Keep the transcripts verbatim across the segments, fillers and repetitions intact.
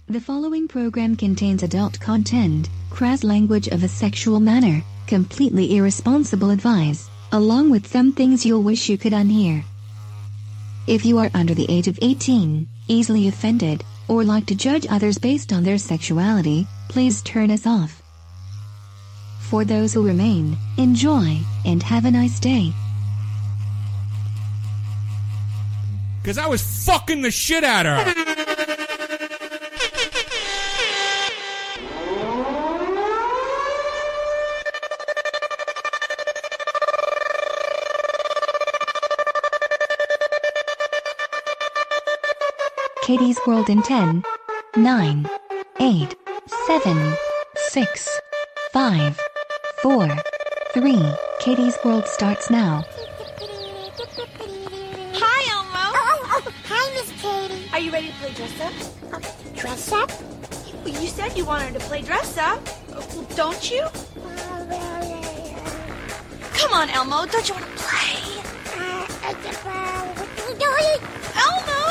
The following program contains adult content, crass language of a sexual manner, completely irresponsible advice, along with some things you'll wish you could unhear. If you are under the age of eighteen, easily offended, or like to judge others based on their sexuality, please turn us off. For those who remain, enjoy, and have a nice day. Because I was fucking the shit out of her. Katie's World in ten, nine, eight, seven, six, five, four, three. Katie's World starts now. Hi, Elmo. Oh, oh, oh, hi, Miss Katie. Are you ready to play dress up? Uh, dress up? Well, you said you wanted to play dress up. Well, don't you? Uh, well, Come on, Elmo. Don't you want to play? uh, uh, uh, what are you doing? Elmo!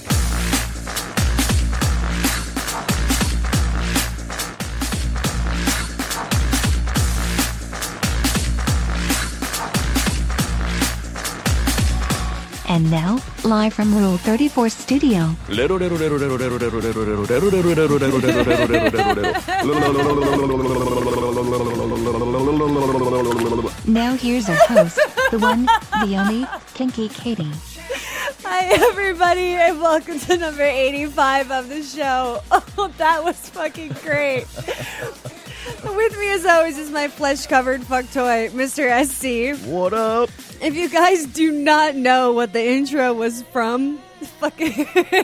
And now, live from Rule thirty-four Studio. Now here's our host, the one, the only, Kinky Katie. Hi, everybody, and welcome to number eighty-five of the show. Oh, that was fucking great. With me, as always, is my flesh-covered fuck toy, Mister S C. What up? If you guys do not know what the intro was from, fucking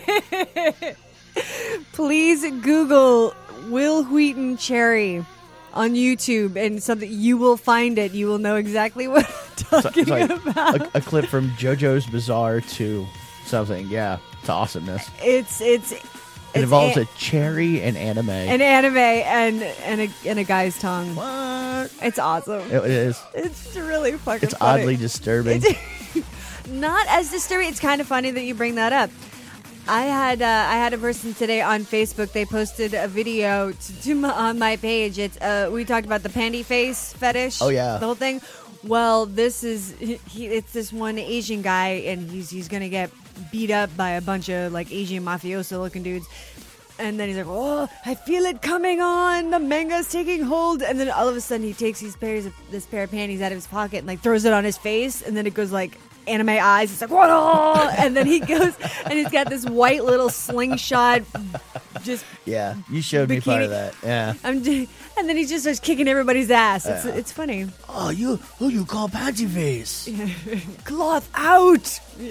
please Google Will Wheaton Cherry on YouTube, and something you will find it. You will know exactly what I'm talking It's like about. A, a clip from JoJo's Bizarre to something, yeah, to awesomeness. It's it's It it's involves a, a cherry and anime. an anime and and a and a guy's tongue. What? It's awesome. It, it is. It's really fucking. It's funny. oddly disturbing. It's not as disturbing. It's kind of funny that you bring that up. I had uh, I had a person today on Facebook. They posted a video to, to my, on my page. It's uh, we talked about the panty face fetish. Oh, yeah. the whole thing. Well, this is he. It's this one Asian guy, and he's he's gonna get beat up by a bunch of like Asian mafioso looking dudes. And then he's like, "Oh, I feel it coming on. The manga's taking hold." And then all of a sudden, he takes these pairs of this pair of panties out of his pocket and like throws it on his face. And then it goes like anime eyes. It's like, "What?" And then he goes and he's got this white little slingshot. Just Yeah, you showed me part Bikini. of that. Yeah. I'm, just, and then he just starts kicking everybody's ass. It's Yeah. it's funny. Oh, you who you call panty face? Cloth out.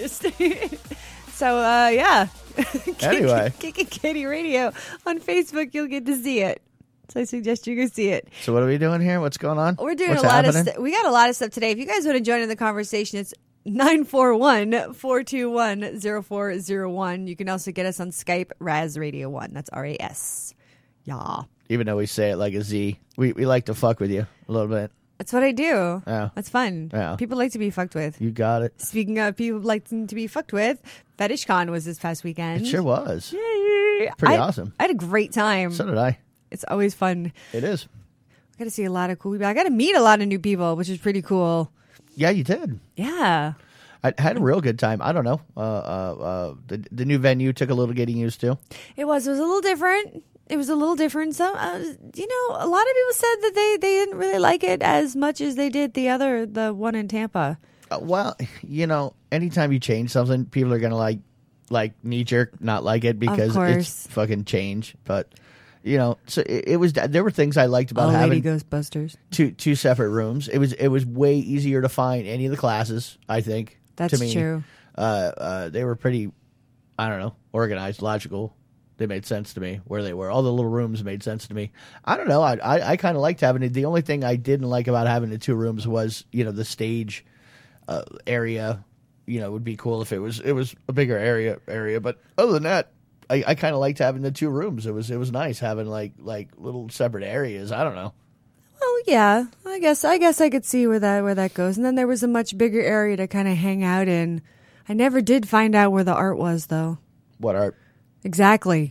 So uh, yeah. Anyway. Kiki Katie Radio on Facebook. You'll get to see it. So I suggest you go see it. So what are we doing here? What's going on? We're doing What's a lot happening? of stuff. We got a lot of stuff today. If you guys want to join in the conversation, it's nine four one, four two one, zero four zero one. You can also get us on Skype, Raz Radio one. That's R A S. Yeah. Even though we say it like a Z, we we like to fuck with you a little bit. That's what I do. Yeah. That's fun. Yeah. People like to be fucked with. You got it. Speaking of people like to be fucked with, FetishCon was this past weekend. It sure was. Yay. Pretty I- awesome. I had a great time. So did I. It's always fun. It is. I got to see a lot of cool people. I got to meet a lot of new people, which is pretty cool. Yeah, you did. Yeah. I had a real good time. I don't know. Uh, uh, uh, the the new venue took a little getting used to. It was. It was a little different. It was a little different. Some, uh, you know, a lot of people said that they, they didn't really like it as much as they did the other, the one in Tampa. Uh, well, you know, anytime you change something, people are gonna like, like knee jerk not like it because course. it's fucking change. But you know, so it, it was. There were things I liked about Oh, having Lady Ghostbusters. two two separate rooms. It was it was way easier to find any of the classes. I think That's to me. true. Uh, uh, they were pretty, I don't know, organized, logical. They made sense to me where they were. All the little rooms made sense to me. I don't know. I I, I kind of liked having it. The only thing I didn't like about having the two rooms was, you know, the stage uh, area. You know, would be cool if it was it was a bigger area area. But other than that, I, I kind of liked having the two rooms. It was it was nice having like like little separate areas. I don't know. Well, yeah. I guess I guess I could see where that where that goes. And then there was a much bigger area to kind of hang out in. I never did find out where the art was, though. What art? Exactly.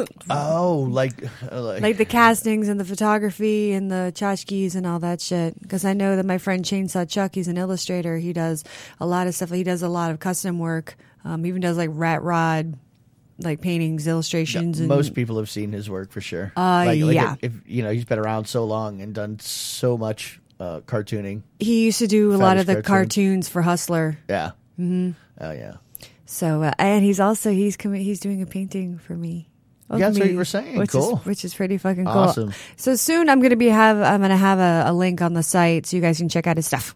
Oh, like, uh, like, Like the castings and the photography and the tchotchkes and all that shit. Because I know that my friend Chainsaw Chuck, he's an illustrator. He does a lot of stuff. He does a lot of custom work. Um, he even does like rat rod, like paintings, illustrations. and most people have seen his work for sure. Uh, like, like yeah. If, if you know, he's been around so long and done so much uh, cartooning. He used to do a lot Fetish of the cartoon. cartoons for Hustler. Yeah. Mm-hmm. Oh yeah. So uh, and he's also he's coming. He's doing a painting for me. of Yeah, that's what me, you were saying. Which Cool. is, which is pretty fucking cool. Awesome. So soon I'm gonna be have I'm gonna have a, a link on the site so you guys can check out his stuff.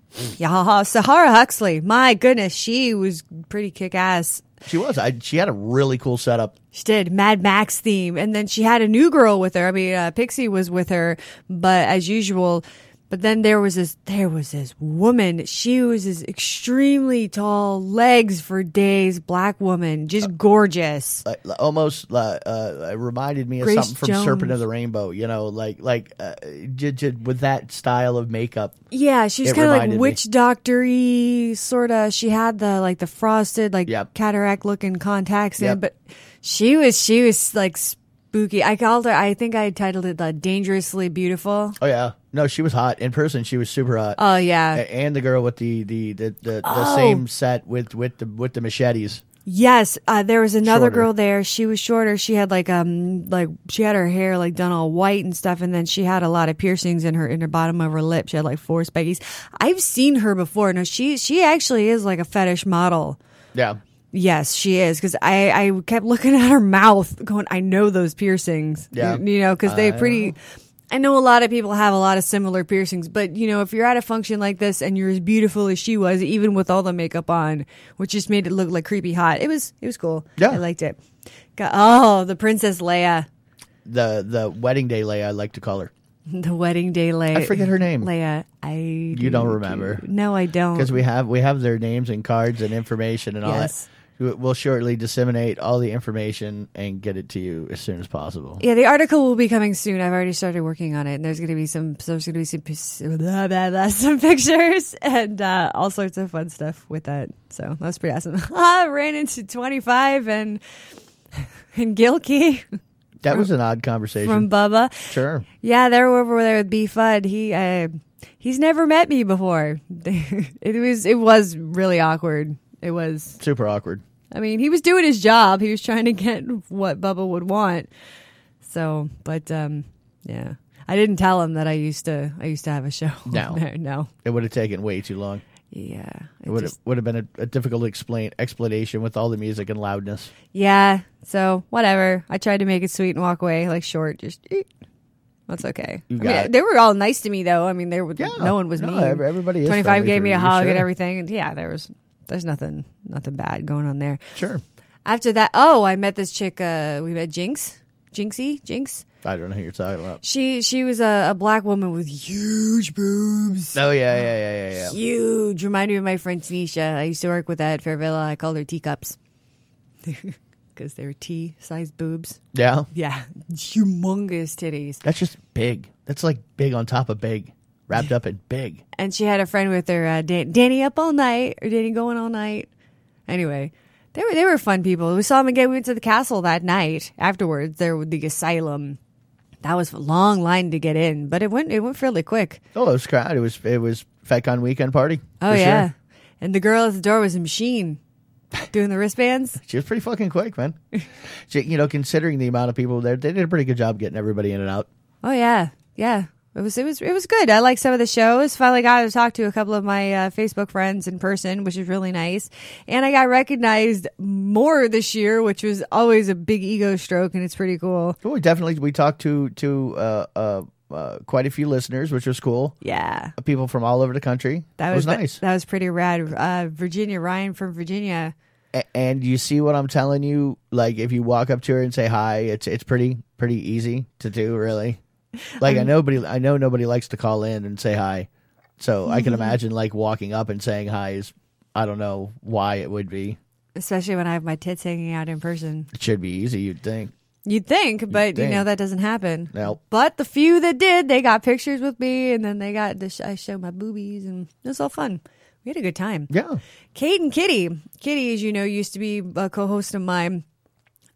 Yeah, Sahara Huxley. My goodness, she was pretty kick ass. She was. I, she had a really cool setup. She did Mad Max theme, and then she had a new girl with her. I mean, uh, Pixie was with her, but as usual. But then there was this, there was this woman. She was this extremely tall, legs for days, black woman, just gorgeous. Like, almost uh, uh, it reminded me of Grace something from Jones. Serpent of the Rainbow. You know, like like uh, j- j- with that style of makeup. Yeah, she was It kind of reminded like me. witch doctor-y, sort of. She had the like the frosted, like Yep. cataract-looking contacts in, Yep. but she was she was like spooky. I called her. I think I titled it the Dangerously Beautiful. Oh yeah, no, she was hot in person. She was super hot. Oh yeah. A- and the girl with the the the, the, the Oh. same set with with the with the machetes. Yes, uh, there was another Shorter. girl there. She was shorter. She had like um like she had her hair like done all white and stuff, and then she had a lot of piercings in her in her bottom of her lip. She had like four spaggies. I've seen her before. No, she she actually is like a fetish model. Yeah. Yes, she is, because I, I kept looking at her mouth going, I know those piercings. Yeah. You, you know, because they pretty, I know a lot of people have a lot of similar piercings, but, you know, if you're at a function like this and you're as beautiful as she was, even with all the makeup on, which just made it look like creepy hot, it was, it was cool. Yeah. I liked it. Got, oh, the Princess Leia. The the wedding day Leia, I like to call her. The wedding day Leia. I forget her name. Leia. I You don't remember. No, I don't. Because we have we have their names and cards and information and all Yes. that. We- We'll shortly disseminate all the information and get it to you as soon as possible. Yeah, the article will be coming soon. I've already started working on it, and there's going to be some. There's going to be some blah, blah, blah, some pictures and uh, all sorts of fun stuff with that. So that's pretty awesome. I ran into twenty-five and and Gilkey That was an odd conversation. from Bubba. Sure. Yeah, they're over there with B Fudd. He uh, he's never met me before. It was it was really awkward. It was. Super awkward. I mean, he was doing his job. He was trying to get what Bubba would want. So, but um, yeah, I didn't tell him that I used to. I used to have a show. No. there. no. It would have taken way too long. Yeah, It would have just- would have been a, a difficult explain explanation with all the music and loudness. yeah. So whatever. I tried to make it sweet and walk away, like short. Just eh. That's okay. You I got mean, it. they were all nice to me, though. I mean, they were. Yeah. No one was No, mean. ev- everybody is Twenty-five friendly gave for me a you, hug sure. and everything, and yeah, there was. There's nothing, nothing bad going on there. Sure. After that, oh, I met this chick. Uh, we met Jinx, Jinxie, Jinx. I don't know who you're talking about. She she was a, a black woman with huge boobs. Oh yeah, yeah, yeah, yeah, yeah. Huge. Reminded me of my friend Tanisha. I used to work with her at Fairvilla. I called her teacups because they were tea-sized boobs. Yeah. Yeah, humongous titties. That's just big. That's like big on top of big, wrapped up in big. And she had a friend with her, uh, Dan- Danny up all night or Danny going all night. Anyway, they were they were fun people. We saw them again. We went to the castle that night. Afterwards, there with the asylum. That was a long line to get in, but it went it went fairly quick. Oh, it was crowd. It was it was FetCon weekend party. Oh for yeah, sure. and the girl at the door was a machine doing the wristbands. She was pretty fucking quick, man. She, you know, considering the amount of people there, they did a pretty good job getting everybody in and out. Oh yeah, yeah. It was it was it was good. I liked some of the shows. Finally got to talk to a couple of my uh, Facebook friends in person, which is really nice. And I got recognized more this year, which was always a big ego stroke, and it's pretty cool. Oh, we definitely we talked to to uh, uh, uh, quite a few listeners, which was cool. Yeah, People from all over the country. that it was, was nice. That was pretty rad. Uh, Virginia Ryan from Virginia. A- and you see what I'm telling you? Like, if you walk up to her and say hi, it's it's pretty pretty easy to do, really. Like, I nobody I know nobody likes to call in and say hi, so I can imagine like walking up and saying hi is I don't know why it would be. Especially when I have my tits hanging out in person. It should be easy, you'd think. You'd think, but you know think. that doesn't happen. Nope. But the few that did, they got pictures with me, and then they got to sh- I showed my boobies, and it was all fun. We had a good time. Yeah. Kate and Kitty. Kitty, as you know, used to be a co-host of mine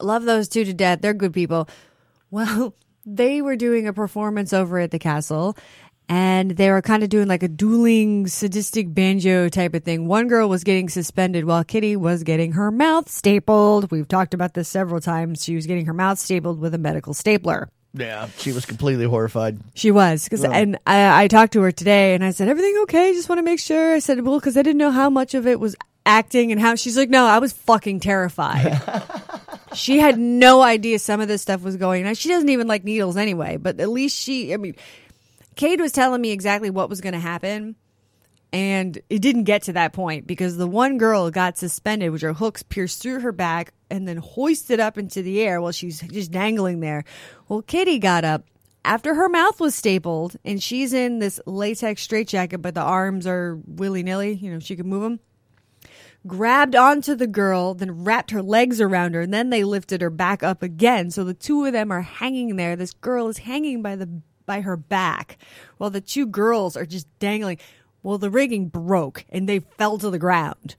Love those two to death. They're good people. Well, they were doing a performance over at the castle, and they were kind of doing like a dueling sadistic banjo type of thing. One girl was getting suspended while Kitty was getting her mouth stapled. We've talked about this several times. She was getting her mouth stapled with a medical stapler. Yeah, she was completely horrified. She was. Cause, Well- and I, I talked to her today, and I said, everything okay? Just want to make sure. I said, well, because I didn't know how much of it was acting and how. She's like, no, I was fucking terrified. She had no idea some of this stuff was going on. She doesn't even like needles anyway, but at least she, I mean, Cade was telling me exactly what was going to happen, and it didn't get to that point because the one girl got suspended, which her hooks pierced through her back and then hoisted up into the air while she's just dangling there. Well, Kitty got up after her mouth was stapled, and she's in this latex straitjacket, but the arms are willy-nilly. You know, she can move them. Grabbed onto the girl, then wrapped her legs around her, and then they lifted her back up again. So the two of them are hanging there. This girl is hanging by the by her back, while the two girls are just dangling. Well, the rigging broke, and they fell to the ground.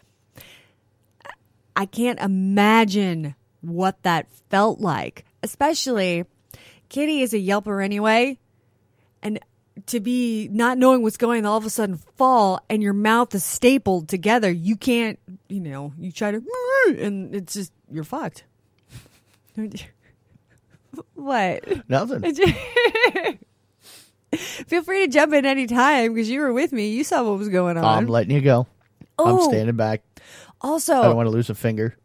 I can't imagine what that felt like, especially Kitty is a yelper anyway, and to be not knowing what's going on, all of a sudden fall, and your mouth is stapled together. You can't, you know, you try to, and it's just, you're fucked. What? Nothing. Feel free to jump in any time because you were with me. You saw what was going on. I'm letting you go. Oh. I'm standing back. Also, I don't want to lose a finger.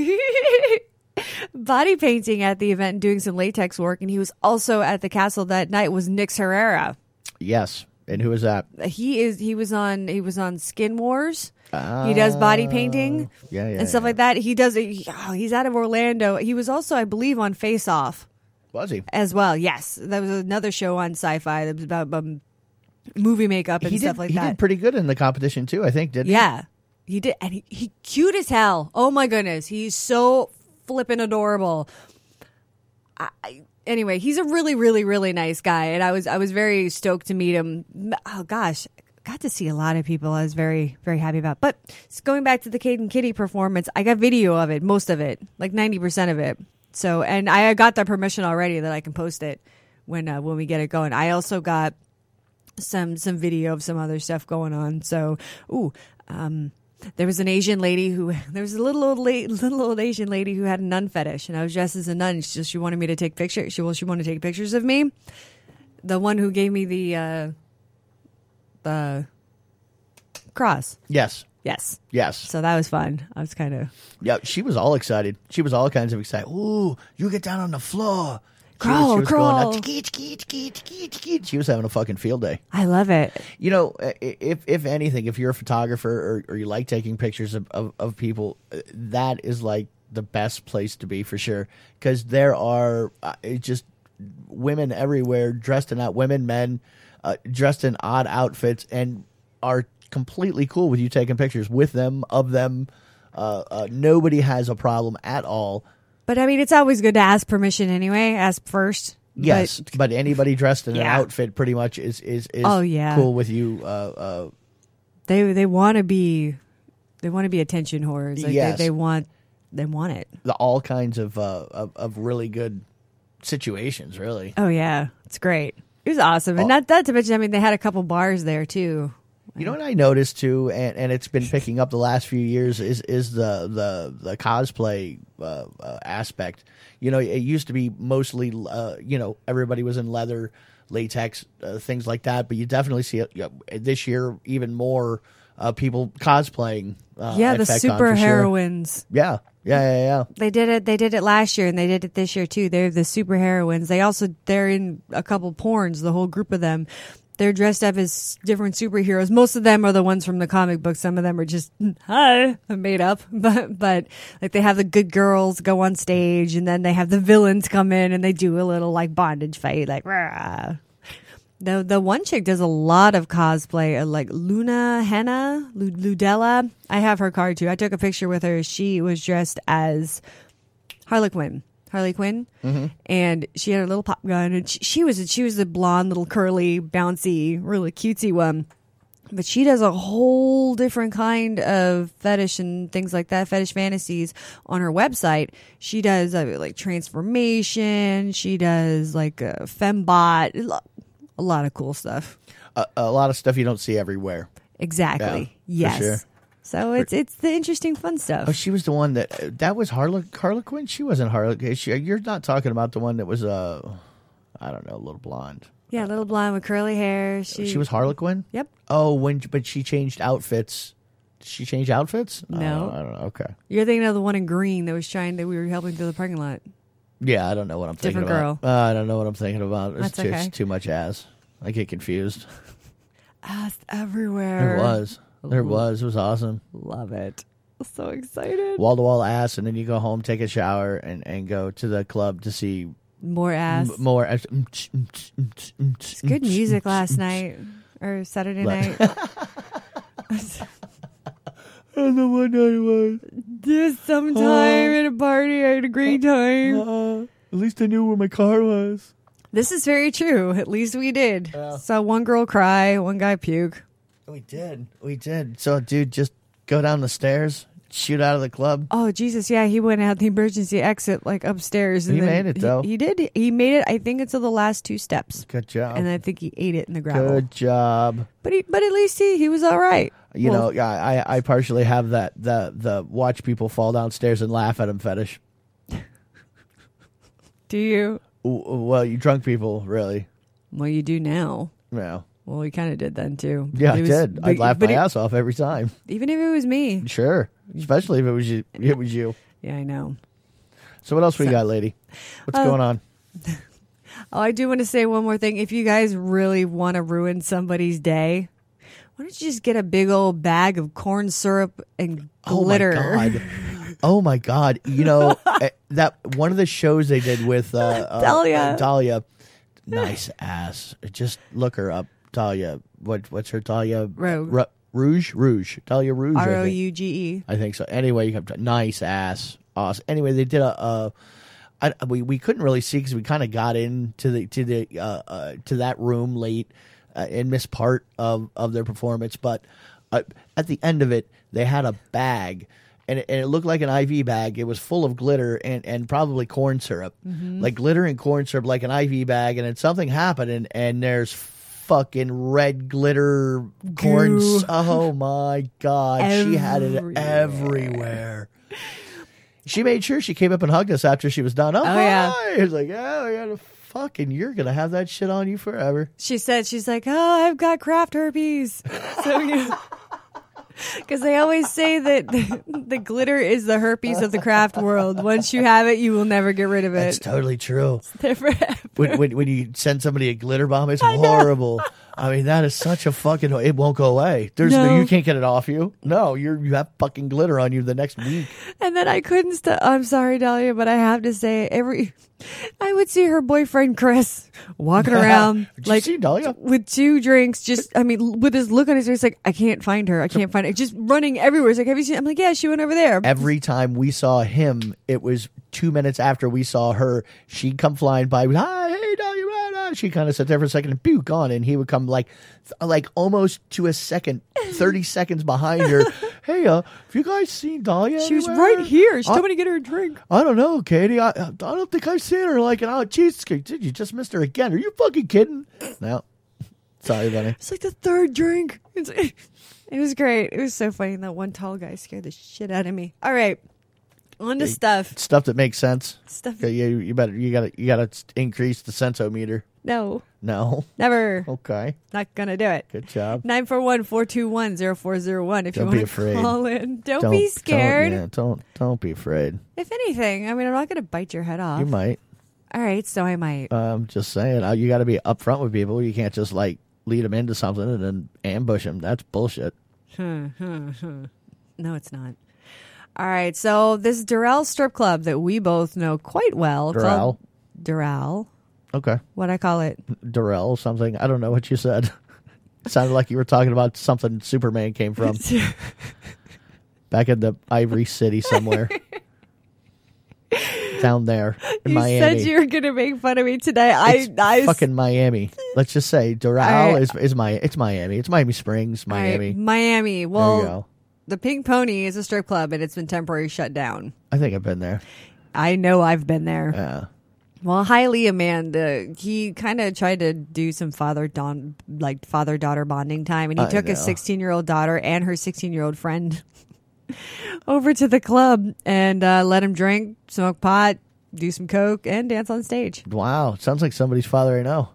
body painting at the event and doing some latex work, and he was also at the castle that night was Nix Herrera. Yes. And who is that? He is. He was on. He was on Skin Wars. Uh, he does body painting, yeah, yeah, and stuff yeah. like that. He does. He, oh, he's out of Orlando. He was also, I believe, on Face Off. Was he? As well, yes. That was another show on Sci-Fi that was about um, movie makeup and he stuff did, like he that. He did pretty good in the competition too, I think, didn't he? Yeah, he did, and he, he cute as hell. Oh my goodness, he's so flippin' adorable. I, I, anyway, he's a really, really, really nice guy, and I was I was very stoked to meet him. Oh gosh, got to see a lot of people. I was very, very happy about. But going back to the Cade and Kitty performance, I got video of it, most of it, like ninety percent of it. So, and I got the permission already that I can post it when uh, when we get it going. I also got some some video of some other stuff going on. So, ooh, um, there was an Asian lady who there was a little old la- little old Asian lady who had a nun fetish, and I was dressed as a nun. She she wanted me to take pictures. She well, she wanted to take pictures of me. The one who gave me the uh, the cross. Yes. Yes. Yes. So that was fun. I was kind of Yeah, she was all excited. She was all kinds of excited. Ooh, you get down on the floor. Crawl, she was, she was crawl. Going, "Tiki, tiki, tiki, tiki, tiki." She was having a fucking field day. I love it. You know, if if anything, if you're a photographer or, or you like taking pictures of, of, of people, that is like the best place to be for sure. Because there are uh, it's just women everywhere dressed in that women, men uh, dressed in odd outfits and are completely cool with you taking pictures with them, of them. Uh, uh, nobody has a problem at all. But I mean, it's always good to ask permission anyway. Ask first. Yes, But, but anybody dressed in Yeah. an outfit pretty much is is, is Oh, yeah. cool with you. Uh, uh, they they want to be they want to be attention whores. Like Yes. they, they want they want it. the, all kinds of, uh, of of really good situations, really. Oh yeah, it's great. It was awesome, and Oh. not that to mention. I mean, they had a couple bars there too. You know what I noticed too, and, and it's been picking up the last few years is is the the the cosplay uh, uh, aspect. You know, it used to be mostly uh, you know everybody was in leather, latex, uh, things like that. But you definitely see it, you know, this year even more uh, people cosplaying. Uh, yeah, at the FetCon super for sure. heroines. Yeah, yeah, yeah, yeah. They did it. They did it last year, and they did it this year too. They're the super heroines. They also they're in a couple porns. The whole group of them. They're dressed up as different superheroes. Most of them are the ones from the comic book. Some of them are just hi made up, but but like they have the good girls go on stage, and then they have the villains come in and they do a little like bondage fight, like rah. The the one chick does a lot of cosplay, uh, like Luna Henna, Lu- Ludella. I have her card too. I took a picture with her. She was dressed as Harley Quinn. Harley Quinn, mm-hmm. and she had a little pop gun, and she, she was she was the blonde, little curly, bouncy, really cutesy one. But she does a whole different kind of fetish and things like that, fetish fantasies on her website. She does uh, like transformation. She does like a fembot, a lot of cool stuff. A, a lot of stuff you don't see everywhere. Exactly. Yeah, for yes. sure. So it's it's the interesting fun stuff. Oh, she was the one that that was Harle- Harlequin. She wasn't Harlequin. She, you're not talking about the one that was uh, I don't know, a little blonde. Yeah, little blonde with curly hair. She, She was Harlequin. Yep. Oh, when but she changed outfits. Did she change outfits? No. I don't, I don't know. Okay. You're thinking of the one in green that was trying that we were helping through the parking lot. Yeah, I don't know what I'm thinking Different about. girl. Uh, I don't know what I'm thinking about. It's That's too, okay. it's too much ass. I get confused. Ass everywhere. There was. There was. It was awesome. Love it. So excited. Wall to wall ass, and then you go home, take a shower, and, and go to the club to see More ass. m- more ass. It's good music last night or Saturday But- night. I don't know what night it was. There's some time at a party. I had a great time. Uh, at least I knew where my car was. This is very true. At least we did. Saw one girl cry, one guy puke. We did. We did. So, dude, just go down the stairs, shoot out of the club. Oh Jesus! Yeah, he went out the emergency exit like upstairs. And He then made it, though. He, he did. He made it. I think until the last two steps, Good job. and I think he ate it in the gravel. Good job. But he, but at least he, he was all right. You Well, know, I, I I partially have that the the watch people fall downstairs and laugh at them fetish. do you? W- Well, you drunk people, really. Well, you do now. Yeah. Well, we kind of did then too. Yeah, It I was- did. but- I'd laugh but my it- ass off every time. even if it was me. Sure. Especially if it was you. It was you. Yeah, I know. So what else we got, lady? What's Uh, going on? Oh, I do want to say one more thing. If you guys really want to ruin somebody's day, why don't you just get a big old bag of corn syrup and glitter? Oh my god. Oh my god. You know eh, that one of the shows they did with uh, uh, Dahlia. uh, Dahlia. Nice ass. Just look her up. Dahlia. What what's her Dahlia? Rogue. Ru- Rouge? Rouge. Dahlia Rouge. I R O think. U G E. I think so. Anyway, you have to, nice ass, awesome. Anyway, they did a. a I, we we couldn't really see because we kind of got into the to the uh, uh, to that room late uh, and missed part of, of their performance. But uh, at the end of it, they had a bag, and it, and it looked like an I V bag. It was full of glitter and, and probably corn syrup, like glitter and corn syrup, like an I V bag. And then something happened, and, and there's fucking red glitter corn. Goo. s- Oh my god, she had it Everywhere. everywhere. She made sure she came up and hugged us after she was done. Oh, yeah. hi. It was like, oh, I got a fucking, you're gonna have that shit on you forever. She said, she's like, oh, I've got craft herpes. So, you because they always say that the, the glitter is the herpes of the craft world. Once you have it, you will never get rid of That's it. totally true. There forever. When, when when you send somebody a glitter bomb, it's horrible. I mean, that is such a fucking. It won't go away. There's no, No. you can't get it off you. No, you're you have fucking glitter on you the next week. And then I couldn't stop. I'm sorry, Dahlia, but I have to say, every I would see her boyfriend Chris walking around Did you like see Dahlia? with two drinks. Just, I mean, with his look on his face, like I can't find her. I can't find her. Just running everywhere. It's like, have you seen? I'm like, yeah, she went over there. Every time we saw him, it was two minutes after we saw her. She'd come flying by. Hi, hey, Dahlia. Blah, blah. She kind of sat there for a second and pew, gone. And he would come like, like almost to a second, thirty seconds behind her. Hey, uh, have you guys seen Dahlia? She was anywhere? right here. She I- told me to get her a drink. I don't know, Katie. I, I don't think I've seen her like an oh, Jesus, did you just missed her again? Are you fucking kidding? No. Sorry, buddy. It's like the third drink. It's, it was great. It was so funny. That one tall guy scared the shit out of me. All right, on to stuff. Stuff that makes sense. Stuff. Yeah, you, you better you gotta you gotta increase the sensometer. No, No. never. Okay. Not gonna do it. Good job. nine four one, four two one, zero four zero one if Don't you be want afraid. to call in. Don't, be Don't- scared. yeah, don't don't be afraid. If anything, I mean, I'm not going to bite your head off. You might. All right, so I might. Um, just saying. uh, You got to be upfront with people. You can't just like lead them into something and then ambush them. That's bullshit. No, it's not. All right, so this Doral strip club that we both know quite well. Doral? called Doral. Okay. What I call it? Darrell, something. I don't know what you said. It sounded like you were talking about something Superman came from. Back in the Ivory City somewhere. down there in You Miami. said you were gonna make fun of me today. I, It's I fucking Miami. Let's just say Doral I- is is my it's Miami. It's Miami Springs, All right, Miami. Miami. There you Well, go. the Pink Pony is a strip club, and it's been temporarily shut down. I think I've been there. I know I've been there. Yeah. Well, Hailey Amanda, he kind of tried to do some father don like father daughter bonding time, and he I took his know. sixteen year old daughter and her sixteen year old friend over to the club and uh, let him drink, smoke pot, do some coke, and dance on stage. Wow. Sounds like somebody's father I know.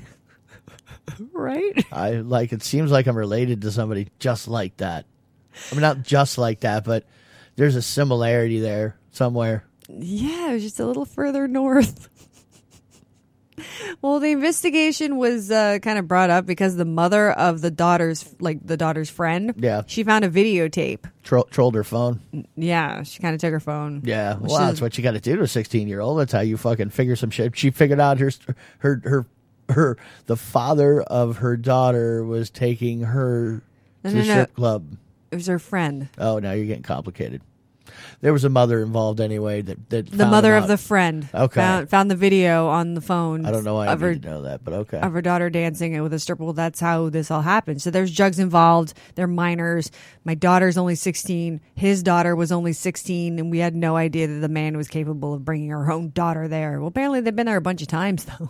Right? I like it seems like I'm related to somebody just like that. I mean not just like that, but there's a similarity there somewhere. Yeah, it was just a little further north. Well, the investigation was uh, kind of brought up because the mother of the daughter's, like the daughter's friend, Yeah. she found a videotape. Tro- trolled her phone. Yeah, she kind of took her phone. Yeah, Which well, is- that's what you got to do to a sixteen-year-old. That's how you fucking figure some shit. She figured out her, her, her, her. The father of her daughter was taking her No, to no, the no. strip club. It was her friend. Oh, now you're getting complicated. There was a mother involved anyway. That, that The found mother him of out. the friend. Okay. Found, found the video on the phone. I don't know why I of her, need to know that, but okay. of her daughter dancing with a stripper. Well, that's how this all happened. So there's drugs involved. They're minors. My daughter's only sixteen. His daughter was only sixteen, and we had no idea that the man was capable of bringing her own daughter there. Well, apparently they've been there a bunch of times, though.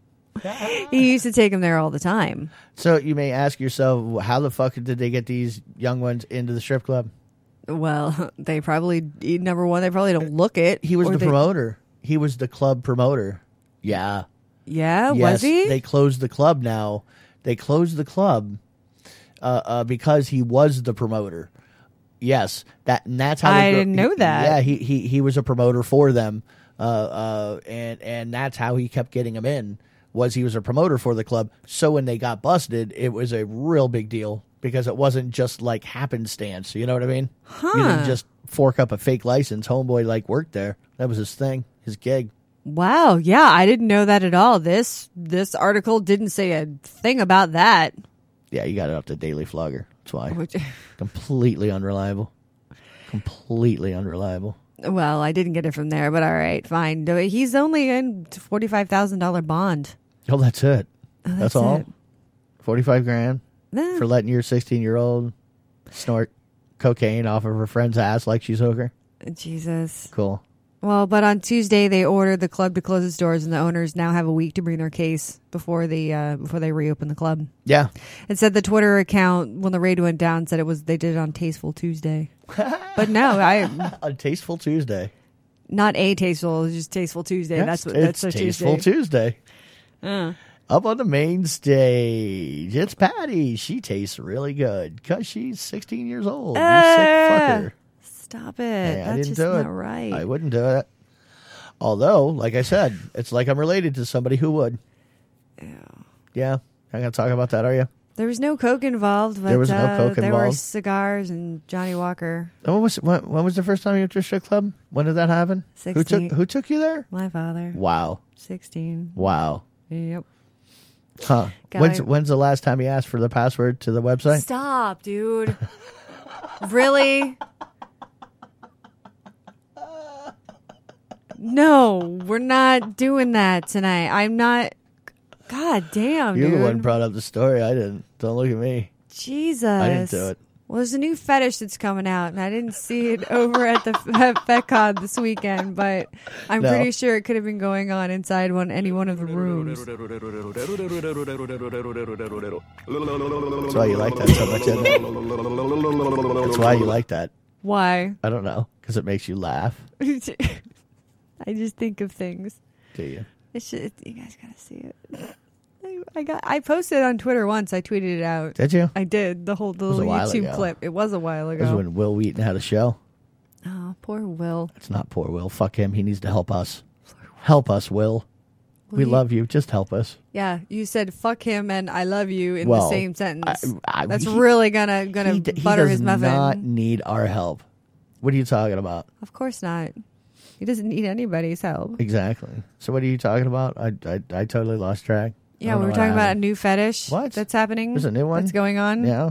He used to take them there all the time. So you may ask yourself, how the fuck did they get these young ones into the strip club? Well, they probably, number one, they probably don't look it. He was or the they- promoter. He was the club promoter. Yeah. Yeah, Yes, was he? They closed the club now. They closed the club uh, uh, because he was the promoter. Yes, that and that's how they I gro- didn't know he- that. Yeah, he, he he was a promoter for them, uh, uh, and and that's how he kept getting them in. Was he was a promoter for the club. So when they got busted, it was a real big deal because it wasn't just like happenstance. You know what I mean? You didn't just fork up a fake license. Homeboy like worked there. That was his thing, his gig. Wow, yeah, I didn't know that at all. This this article didn't say a thing about that. Yeah, you got it off the Daily Flogger. That's why. Which, Completely unreliable. Completely unreliable. well, I didn't get it from there, but all right, fine. He's only in forty-five thousand dollars bond. Oh, that's it. Oh, that's, that's all. it. Forty-five grand Eh. for letting your sixteen-year-old snort cocaine off of her friend's ass like she's hooker. Jesus. Cool. Well, but on Tuesday they ordered the club to close its doors, and the owners now have a week to bring their case before the uh, before they reopen the club. Yeah. It said the Twitter account when the raid went down said it was they did it on Tasteful Tuesday, but no, I A Tasteful Tuesday. not a Tasteful, it was just Tasteful Tuesday. That's what it's that's a Tasteful Tuesday. Tuesday. Up on the main stage, it's Patty. She tastes really good because she's sixteen years old. You Ah. sick fucker. Stop it! Hey, I That's didn't just do not it. right. I wouldn't do it. Although, like I said, it's like I'm related to somebody who would. Yeah. Yeah. Not going to talk about that, are you? There was no coke involved, but There was no uh, coke there were involved. cigars and Johnny Walker. When was when, when was the first time you went to a strip club? When did that happen? Who sixteen. took who took you there? My father, Wow. sixteen. Wow. Yep. Huh. Guy- When's when's the last time you asked for the password to the website? Stop, dude. Really? No, we're not doing that tonight. I'm not. God damn, You're dude. the one who brought up the story. I didn't. Don't look at me. Jesus. I didn't do it. Well, there's a new fetish that's coming out, and I didn't see it over at the at FetCon this weekend, but I'm No. pretty sure it could have been going on inside one any one of the rooms. That's why you like that so much, isn't it? That's why you like that. Why? I don't know. Because it makes you laugh. I just think of things. Do you? It's just, you guys gotta see it. I, I got. I posted it on Twitter once. I tweeted it out. Did you? I did the whole the was a little while YouTube ago. clip. It was a while This is ago. when Will Wheaton had a show. Oh, poor Will. It's not poor Will. Fuck him. He needs to help us. Help us, Will. We Will, love you. Just help us. Yeah, you said "fuck him" and "I love you" in Well, the same sentence. I- I- That's he- really gonna gonna He, d- he butter does his muffin. not need our help. What are you talking about? Of course not. He doesn't need anybody's help. Exactly. So what are you talking about? I I, I totally lost track. I Yeah, don't we know were what talking about a happened. new fetish What? that's happening. There's a new one? that's going on. Yeah.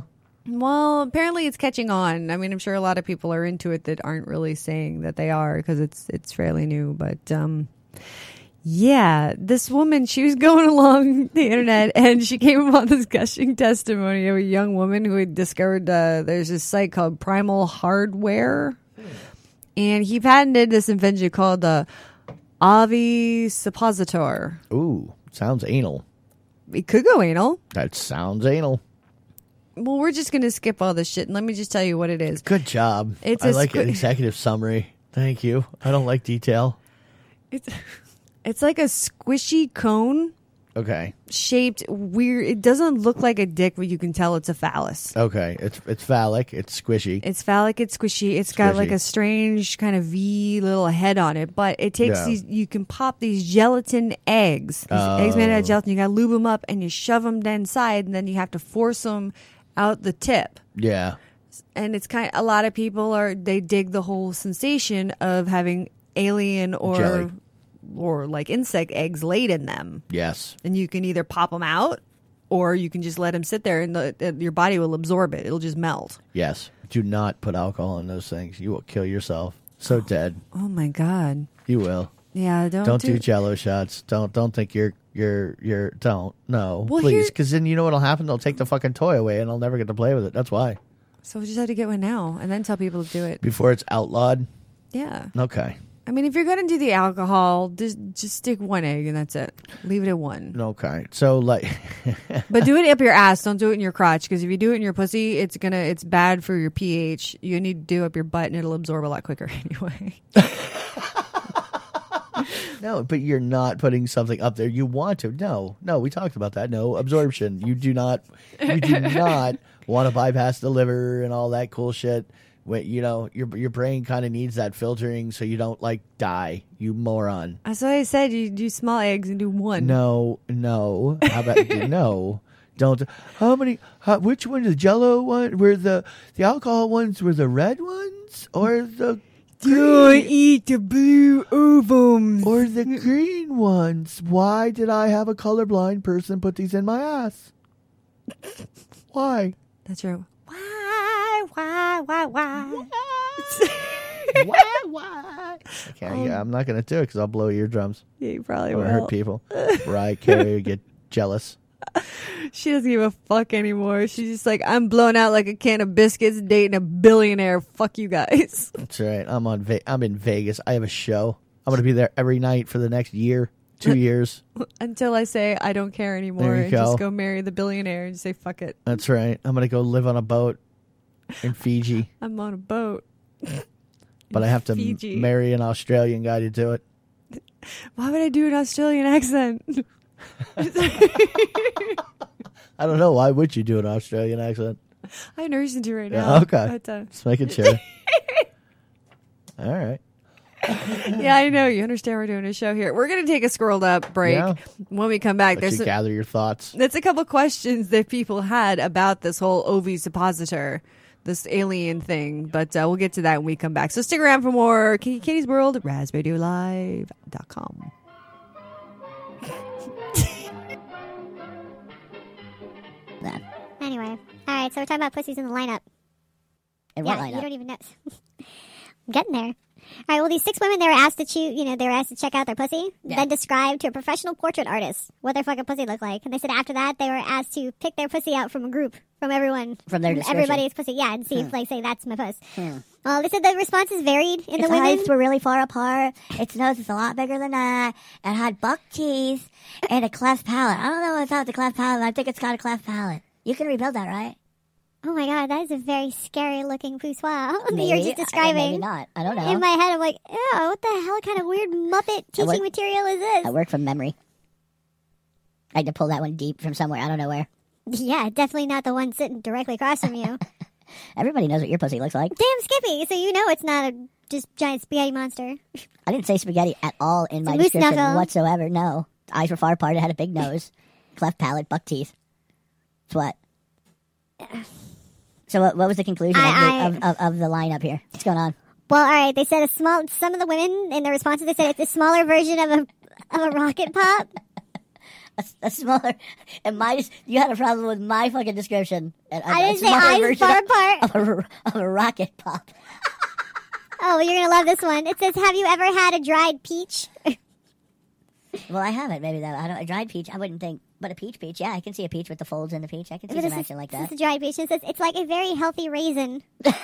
Well, apparently it's catching on. I mean, I'm sure a lot of people are into it that aren't really saying that they are because it's it's fairly new. But um, yeah, this woman, she was going along the internet and she came upon this gushing testimony of a young woman who had discovered uh, there's this site called Primal Hardware, and he patented this invention called the Avi Suppositor. Ooh, sounds anal. It could go anal. That sounds anal. Well, we're just going to skip all this shit, and let me just tell you what it is. Good job. It's I a like squi- an executive summary. Thank you. I don't like detail. It's it's like a squishy cone Okay. shaped weird. It doesn't look like a dick, but you can tell it's a phallus. Okay. It's it's phallic. It's squishy. It's phallic. It's squishy. It's got Squishy. like a strange kind of V little head on it, but it takes Yeah. these. You can pop these gelatin eggs. These eggs made out of Oh. gelatin. You got to lube them up, and you shove them inside, and then you have to force them out the tip. Yeah. And it's kind of, a lot of people are they dig the whole sensation of having alien or Jelly. or like insect eggs laid in them, Yes. and you can either pop them out or you can just let them sit there and the, uh, your body will absorb it. It'll just melt. Yes. Do not put alcohol in those things. You will kill yourself. So dead. Oh my god! You will. Yeah, don't Don't do, do Jello shots. Don't don't think you're you're you're don't no Well, please here- because then you know what'll happen. They'll take the fucking toy away and I'll never get to play with it. That's why. So we just have to get one now and then tell people to do it. Before it's outlawed. Yeah, Okay. I mean, if you're gonna do the alcohol, just just stick one egg and that's it. Leave it at one. Okay. So like. But do it up your ass. Don't do it in your crotch because if you do it in your pussy, it's gonna it's bad for your pH. You need to do it up your butt and it'll absorb a lot quicker anyway. No, but you're not putting something up there. You want to. No, no, we talked about that. No, absorption. You do not, you do not want to bypass the liver and all that cool shit. When, you know, your your brain kind of needs that filtering so you don't, like, die, you moron. That's why I said you do small eggs and do one. No, no. How about, no. Don't. How many, how, which one, the Jello one, were the, the alcohol ones were the red ones? Or the Don't eat the blue ovums. Or the green ones. Why did I have a colorblind person put these in my ass? Why? That's true. Why, why, why, why? Why? Why? Okay, yeah, I'm not gonna do it because I'll blow eardrums. Yeah, you probably Or will. hurt people. Mariah Carey would get jealous. She doesn't give a fuck anymore. She's just like, I'm blown out like a can of biscuits dating a billionaire. Fuck you guys. That's right. I'm on. Ve- I'm in Vegas. I have a show. I'm gonna be there every night for the next year, two years. Until I say I don't care anymore There you and go. just go marry the billionaire and say fuck it. That's right. I'm gonna go live on a boat in Fiji, I'm on a boat. but I have to Fiji. m- marry an Australian guy to do it. Why would I do an Australian accent? I don't know. Why would you do an Australian accent? I have no reason to right Yeah, now. okay. But, uh, Just making sure. All right. yeah, I know. You understand we're doing a show here. We're going to take a scrolled up break. Yeah. When we come back, Let there's you a, gather your thoughts. That's a couple questions that people had about this whole ovispositor, this alien thing. But uh, we'll get to that when we come back. So stick around for more Katie, Katie's World at raz radio live dot com. Anyway, all right. So we're talking about pussies in the lineup. In what yeah, lineup? you don't even know. I'm getting there. All right. Well, these six women, they were asked to choose. You know, they were asked to check out their pussy, Yeah. then describe to a professional portrait artist what their fucking pussy looked like. And they said after that, they were asked to pick their pussy out from a group, from everyone, From their description. everybody's pussy. Yeah, and see if, like, say that's my puss. Well, they said the responses varied in Its the women. eyes were really far apart. Its nose is a lot bigger than that. It had buck teeth and a cleft palate. I don't know what's out with the cleft palate. I think it's got a cleft palate. You can rebuild that, right? Oh my god, that is a very scary looking poussoir that Maybe. you're just describing. Maybe not. I don't know. In my head, I'm like, ew, what the hell kind of weird Muppet teaching work- material is this? I work from memory. I had to pull that one deep from somewhere. I don't know where. Yeah, definitely not the one sitting directly across from you. Everybody knows what your pussy looks like. Damn Skippy, so you know it's not a just giant spaghetti monster. I didn't say spaghetti at all in my a moose description knuckle. whatsoever. No. The eyes were far apart. It had a big nose, cleft palate, buck teeth. It's what? So what, what was the conclusion I- of, the, of, of, of the lineup here? What's going on? Well, all right, they said a small. Some of the women in their responses, they said it's a smaller version of a of a rocket pop. A, a smaller, and my you had a problem with my fucking description. And a, I a didn't say smaller eyes version far of- apart. Of a, of a rocket pop. Oh, you're gonna love this one. It says, "Have you ever had a dried peach?" Well, I haven't. Maybe that I don't. A dried peach. I wouldn't think, but a peach, peach. Yeah, I can see a peach with the folds in the peach. I can see This some is- action like this that. is a dried peach. It says it's like a very healthy raisin.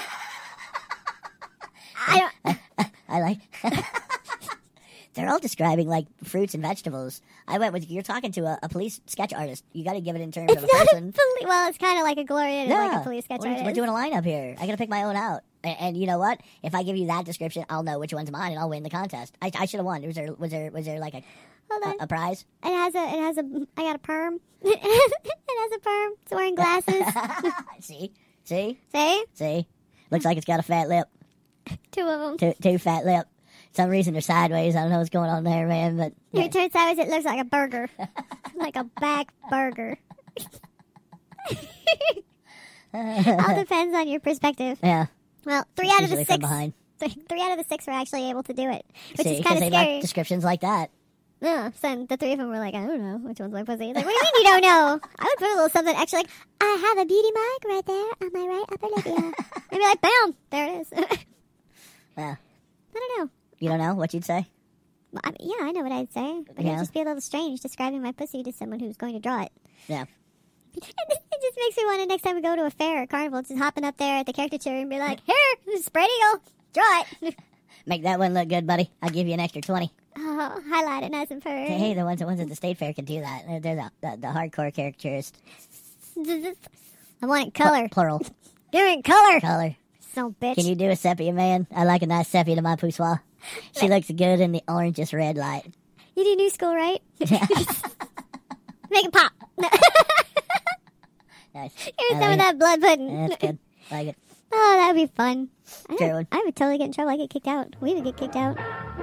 I don't. I like. They're all describing like fruits and vegetables. I went with you're talking to a, a police sketch artist. You got to give it in terms It's of a not a person. poli- Well, it's kind of like a Gloria, Yeah, like a police sketch we're, artist. we're doing a lineup here. I got to pick my own out. And, and you know what? If I give you that description, I'll know which one's mine, and I'll win the contest. I, I should have won. Was there was there was there like a Hold on. a, a prize? It has a. It has a. I got a perm. it has a perm. It's wearing glasses. see, see, See, see. Looks like it's got a fat lip. two of them. Two, two fat lip. Some reason they're sideways. I don't know what's going on there, man. But If it turns sideways, it looks like a burger, like a back burger. All depends on your perspective. yeah, Well, three out of usually the from six. behind. Three, three out of the six were actually able to do it, which See, is 'cause kind they of like scary. descriptions like that. No, so the three of them were like, I don't know which one's my pussy. Like, what do you mean you don't know? I would put a little something extra, like, I have a beauty mark right there on my right upper labia. And be like, bam, there it is. Yeah, I don't know. you don't know what you'd say. Well, I mean, yeah, I know what I'd say, but Yeah. it'd just be a little strange describing my pussy to someone who's going to draw it. Yeah. It just makes me want to, next time we go to a fair or carnival, just hopping up there at the caricature and be like, here, this is spread eagle, draw it. Make that one look good, buddy. I'll give you an extra twenty. Oh, highlight it nice and pretty. Hey, the ones the ones at the state fair can do that. They're, they're the, the the hardcore caricaturists. I want it color. Plural. Give it color. Color. So bitch. Can you do a sepia, man? I like a nice sepia to my poussoir. She looks good in the orangest red light. You do new school, right? Make it pop. Nice. Here's I some like of it. that blood pudding. Yeah, that's good. I like it. Oh, that would be fun. I, Good don't- one. I would totally get in trouble. I get kicked out. We would get kicked out.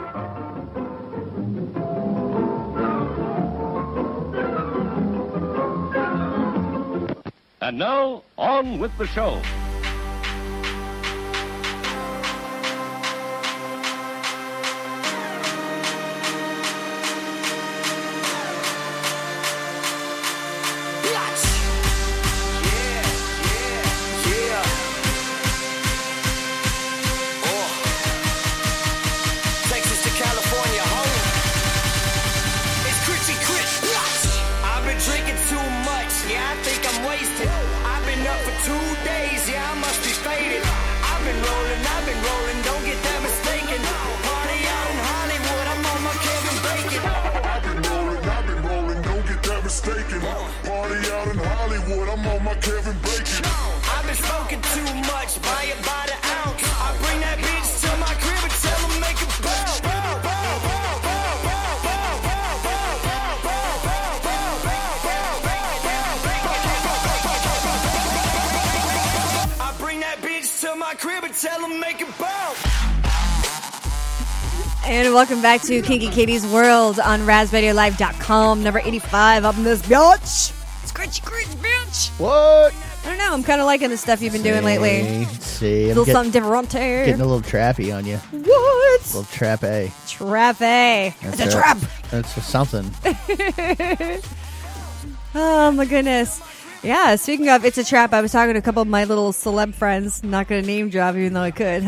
And now, on with the show. Texas to California, home. It's Chrissy Chris. I've been drinking too much, yeah, I think I'm wasted. I've been up for two days, yeah, I must be faded. I've been rolling, I've been rolling, don't get that mistaken. Party out in Hollywood, I'm on my Kevin Bacon. I've been rolling, I've been rolling, don't get that mistaken. Party out in Hollywood, I'm on my Kevin Bacon. I've been smoking too much, buy it by the ounce. I bring that bitch to my crib and tell them make it bounce. I bring that bitch to my crib and tell them make it bounce. And welcome back to Kinky Katie's World on Raz Radio Live dot com. Number eighty-five up in this bitch. Scratchy Chris, bitch. What? I don't know. I'm kind of liking the stuff you've been doing lately. See, A I'm little get- something different here. getting a little trappy on you. What? A little trap A. Trap A. That's It's a it. trap. That's something. Oh, my goodness. Yeah, speaking of It's a Trap, I was talking to a couple of my little celeb friends. Not going to name drop, even though I could.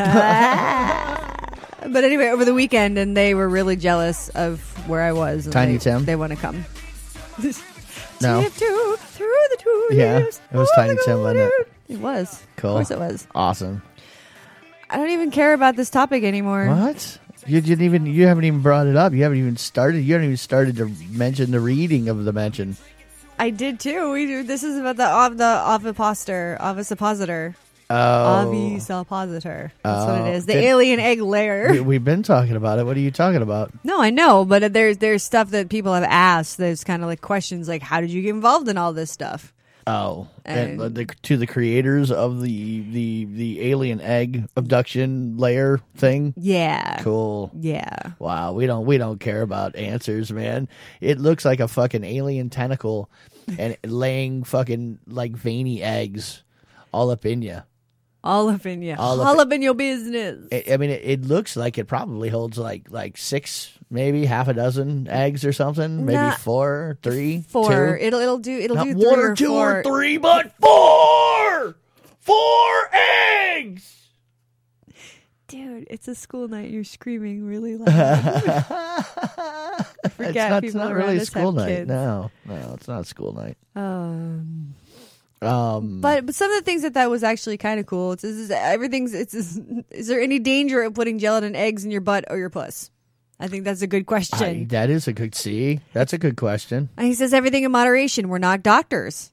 But anyway, over the weekend, and they were really jealous of where I was. and Tiny they, Tim? They want to come. No. Tiptoe through the two Yeah, years it was of Tiny the Tim, wasn't it? golden- It was. Cool. Of course it was. Awesome. I don't even care about this topic anymore. What? You didn't even. You haven't even brought it up. You haven't even started. You haven't even started to mention the reading of the mention. I did too. We do. This is about the of the ovipositor, ovipositor, Oh, ovipositor. That's what Oh. it is. The Did- alien egg layer. we, we've been talking about it. What are you talking about? No, I know, but there's there's stuff that people have asked. There's kind of like questions like, how did you get involved in all this stuff? Oh, and, And- the, to the creators of the the the alien egg abduction layer thing. Yeah. Cool. Yeah. Wow, we don't we don't care about answers, man. It looks like a fucking alien tentacle and laying fucking like veiny eggs all up in you. All up in you. All All, up up in your business. I I mean, it, it looks like it probably holds like like six, maybe half a dozen eggs or something. Maybe Not- four, three, Four. two. It'll it'll do it'll Not do one three or or two four. or three, but four. Four eggs. Dude, it's a school night. You're screaming really loud. I forget it's not, it's people not around really us school have night. kids. No, no, it's not school night. Um, Um, but but some of the things that that was actually kind of cool. It's, it's everything's. It's, it's is there any danger of putting gelatin eggs in your butt or your puss? I think that's a good question. I, that is a good see. That's a good question. And he says everything in moderation. We're not doctors.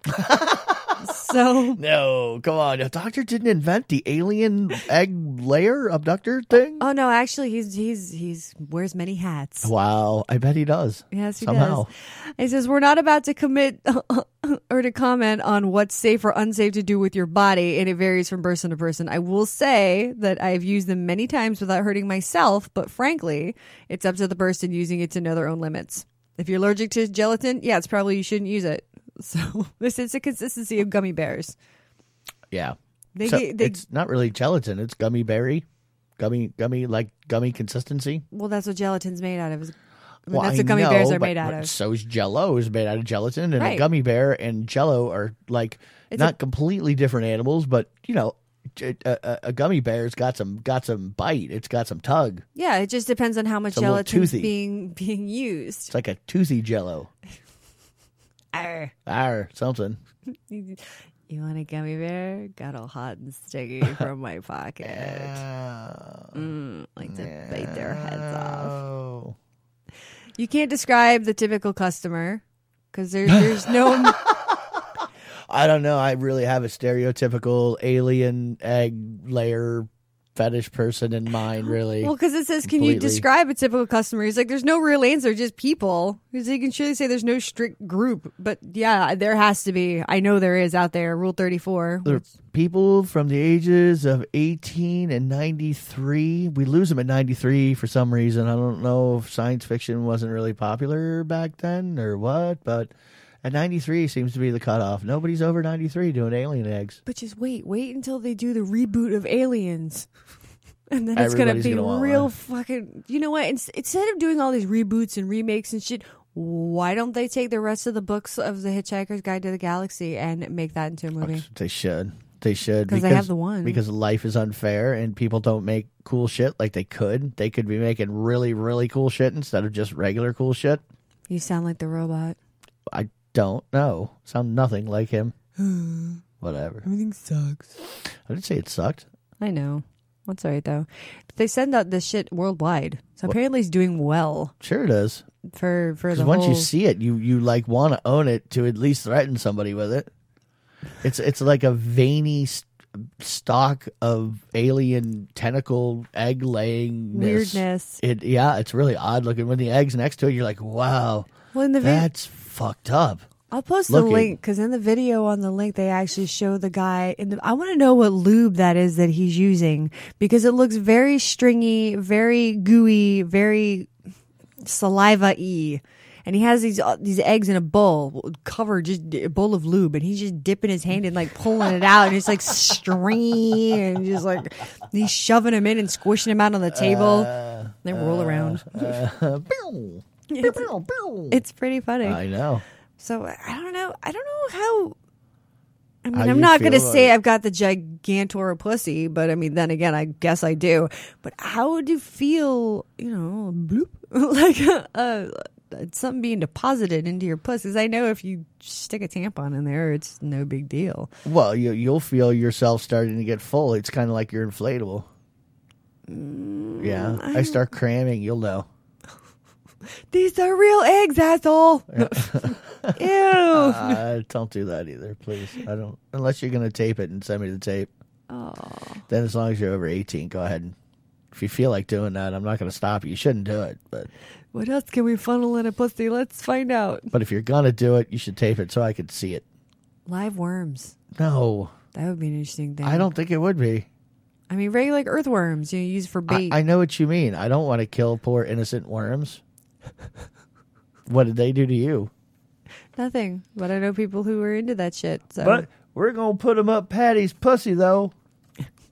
So No, come on. The doctor didn't invent the alien egg layer abductor thing. oh no, actually he's he's he's wears many hats. Wow, I bet he does. Yes, he somehow. does. He says we're not about to commit or to comment on what's safe or unsafe to do with your body, and it varies from person to person. I will say that I've used them many times without hurting myself, but frankly, it's up to the person using it to know their own limits. If you're allergic to gelatin, yeah, it's probably you shouldn't use it. So this is a consistency of gummy bears. Yeah, They, So get- they it's not really gelatin. It's gummy berry, gummy, gummy like gummy consistency. well, that's what gelatin's made out of. Is- I mean, Well, that's I what gummy know, bears are but- made out but of. So's Jello is made out of gelatin, and Right. a gummy bear and Jello are like It's not a- completely different animals, but you know, a, a, a gummy bear's got some got some bite. It's got some tug. Yeah, it just depends on how much It's a little gelatin's toothy. being being used. It's like a toothy Jello. Arr. Or something. You want a gummy bear? Got all hot and sticky from my pocket. Mm, like to bite their heads off. Oh. You can't describe the typical customer because there, there's no. I don't know. I really have a stereotypical alien egg layer fetish person in mind, really. Well, because it says, can you Completely. describe a typical customer? He's like, there's no real answer, just people. Because you can surely say there's no strict group. But yeah, there has to be. I know there is out there. Rule thirty-four. There are people from the ages of eighteen and ninety-three. We lose them at ninety-three for some reason. I don't know if science fiction wasn't really popular back then or what, but at ninety-three seems to be the cutoff. Nobody's over ninety-three doing alien eggs. But just wait. Wait until they do the reboot of Aliens. And then it's going to Everybody's be gonna want real one. fucking. You know what? Ins- Instead of doing all these reboots and remakes and shit, why don't they take the rest of the books of The Hitchhiker's Guide to the Galaxy and make that into a movie? They should. They should. 'Cause they have the one. Because life is unfair and people don't make cool shit like they could. They could be making really, really cool shit instead of just regular cool shit. You sound like the robot. I don't know. Sound nothing like him. Whatever. Everything sucks. I didn't say it sucked. I know. That's all right, though. But they send out this shit worldwide. So apparently he's doing well Sure it is. for, for the Because once whole... you see it, you, you like want to own it to at least threaten somebody with it. It's it's like a veiny st- stock of alien tentacle egg laying Weirdness. It yeah, it's really odd looking. When the egg's next to it, you're like, wow, Well, in the vid- that's fucked up. I'll post looking. the link because in the video on the link they actually show the guy. In the, I want to know what lube that is that he's using because it looks very stringy, very gooey, very saliva-y. And he has these uh, these eggs in a bowl covered, just a bowl of lube, and he's just dipping his hand and like pulling it out, and it's like stringy, and just like he's shoving them in and squishing them out on the table. Uh, they roll around. Uh, pew, pew, pew, pew. It's pretty funny. I know. So I don't know. I don't know how. I mean, How I'm you not going to feel about say it? I've got the gigantor pussy, but I mean, then again, I guess I do. But how would you feel, you know, bloop, like uh, uh, something being deposited into your pussy? Because I know if you stick a tampon in there, it's no big deal. Well, you you'll feel yourself starting to get full. It's kind of like you're inflatable. Mm, Yeah, I start cramming. You'll know. These are real eggs, asshole. Ew. Uh, don't do that either, please. I don't unless you're gonna tape it and send me the tape. Oh. Then, as long as you're over eighteen, go ahead. And, if you feel like doing that, I'm not gonna stop you. You shouldn't do it, but What else can we funnel in a pussy? Let's find out. but if you're gonna do it, you should tape it so I could see it. Live worms. No, That would be an interesting thing. I don't think it would be. I mean, regular like earthworms you use for I, bait. I know what you mean. I don't want to kill poor innocent worms. What did they do to you? Nothing. But I know people who are into that shit. So But we're gonna put them up Patty's pussy, though.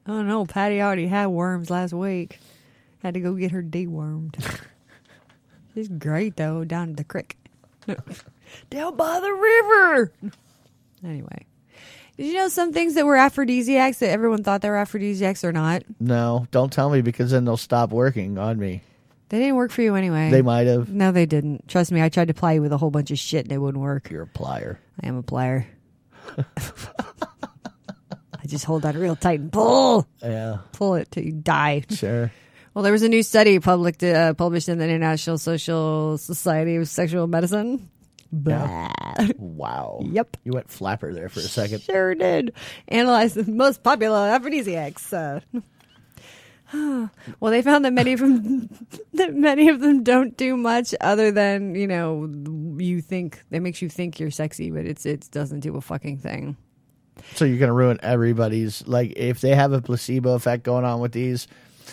I don't know. Patty already had worms last week. Had to go get her dewormed. She's great, though, down at the creek. Down by the river. Anyway. Did you know some things that were aphrodisiacs that everyone thought they were aphrodisiacs or not? No, don't tell me because then they'll stop working on me. They didn't work for you anyway. They might have. No, they didn't. Trust me, I tried to ply you with a whole bunch of shit and it wouldn't work. You're a plier. I am a plier. I just hold on real tight and pull. Yeah. Pull it till you die. Sure. Well, there was a new study public, uh, published in the International Social Society of Sexual Medicine. Yeah. Wow. Yep. You went flapper there for a second. Sure did. Analyze the most popular aphrodisiacs. Uh, well, they found that many of them, that many of them don't do much other than, you know, you think it makes you think you're sexy, but it's it doesn't do a fucking thing. So you're gonna ruin everybody's, like, if they have a placebo effect going on with these.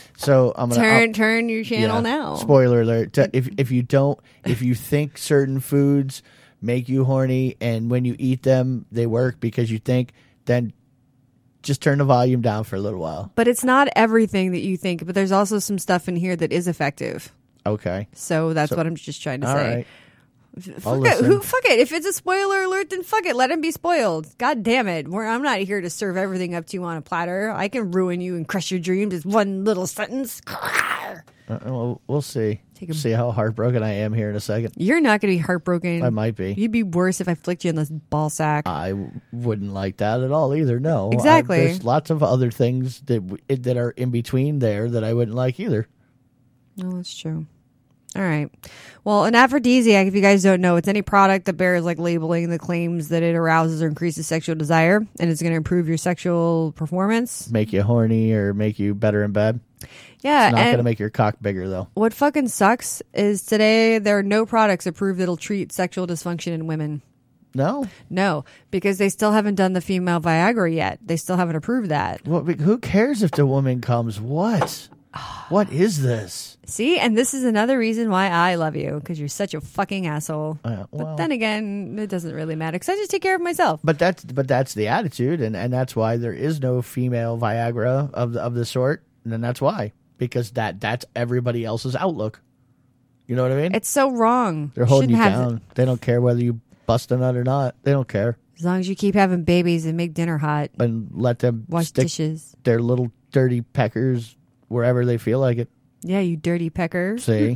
So I'm gonna turn I'll, turn your channel yeah, now. Spoiler alert! To, if if you don't, if you think certain foods make you horny, and when you eat them they work because you think, then just turn the volume down for a little while. But it's not everything that you think. But there's also some stuff in here that is effective. Okay. So that's So- what I'm just trying to All say. right. Fuck it. listen. Who, fuck it. If it's a spoiler alert, then fuck it. Let him be spoiled. God damn it. We're, I'm not here to serve everything up to you on a platter. I can ruin you and crush your dreams with one little sentence. Uh, well, we'll see. Take a- see how heartbroken I am here in a second. You're not going to be heartbroken. I might be. You'd be worse if I flicked you in this ball sack. I w- wouldn't like that at all either. No, Exactly. I, there's lots of other things that w- that are in between there that I wouldn't like either. No, that's true. All right. Well, an aphrodisiac, if you guys don't know, it's any product that bears like labeling that claims that it arouses or increases sexual desire and it's going to improve your sexual performance. Make you horny or make you better in bed. Yeah. It's not and going to make your cock bigger though. what fucking sucks is today there are no products approved that'll treat sexual dysfunction in women. No. No, because they still haven't done the female Viagra yet. They still haven't approved that. Well, who cares if the woman comes? What? What is this? See, and this is another reason why I love you, because you're such a fucking asshole. Uh, well, But then again, it doesn't really matter because I just take care of myself. But that's but that's the attitude, and, and that's why there is no female Viagra of the, of the sort, and then that's why, because that that's everybody else's outlook. You know what I mean? It's so wrong. They're holding you Shouldn't have- down. They don't care whether you bust a nut or not. They don't care, As long as you keep having babies and make dinner hot, and let them wash stick dishes. their little dirty peckers wherever they feel like it. Yeah, you dirty pecker. See,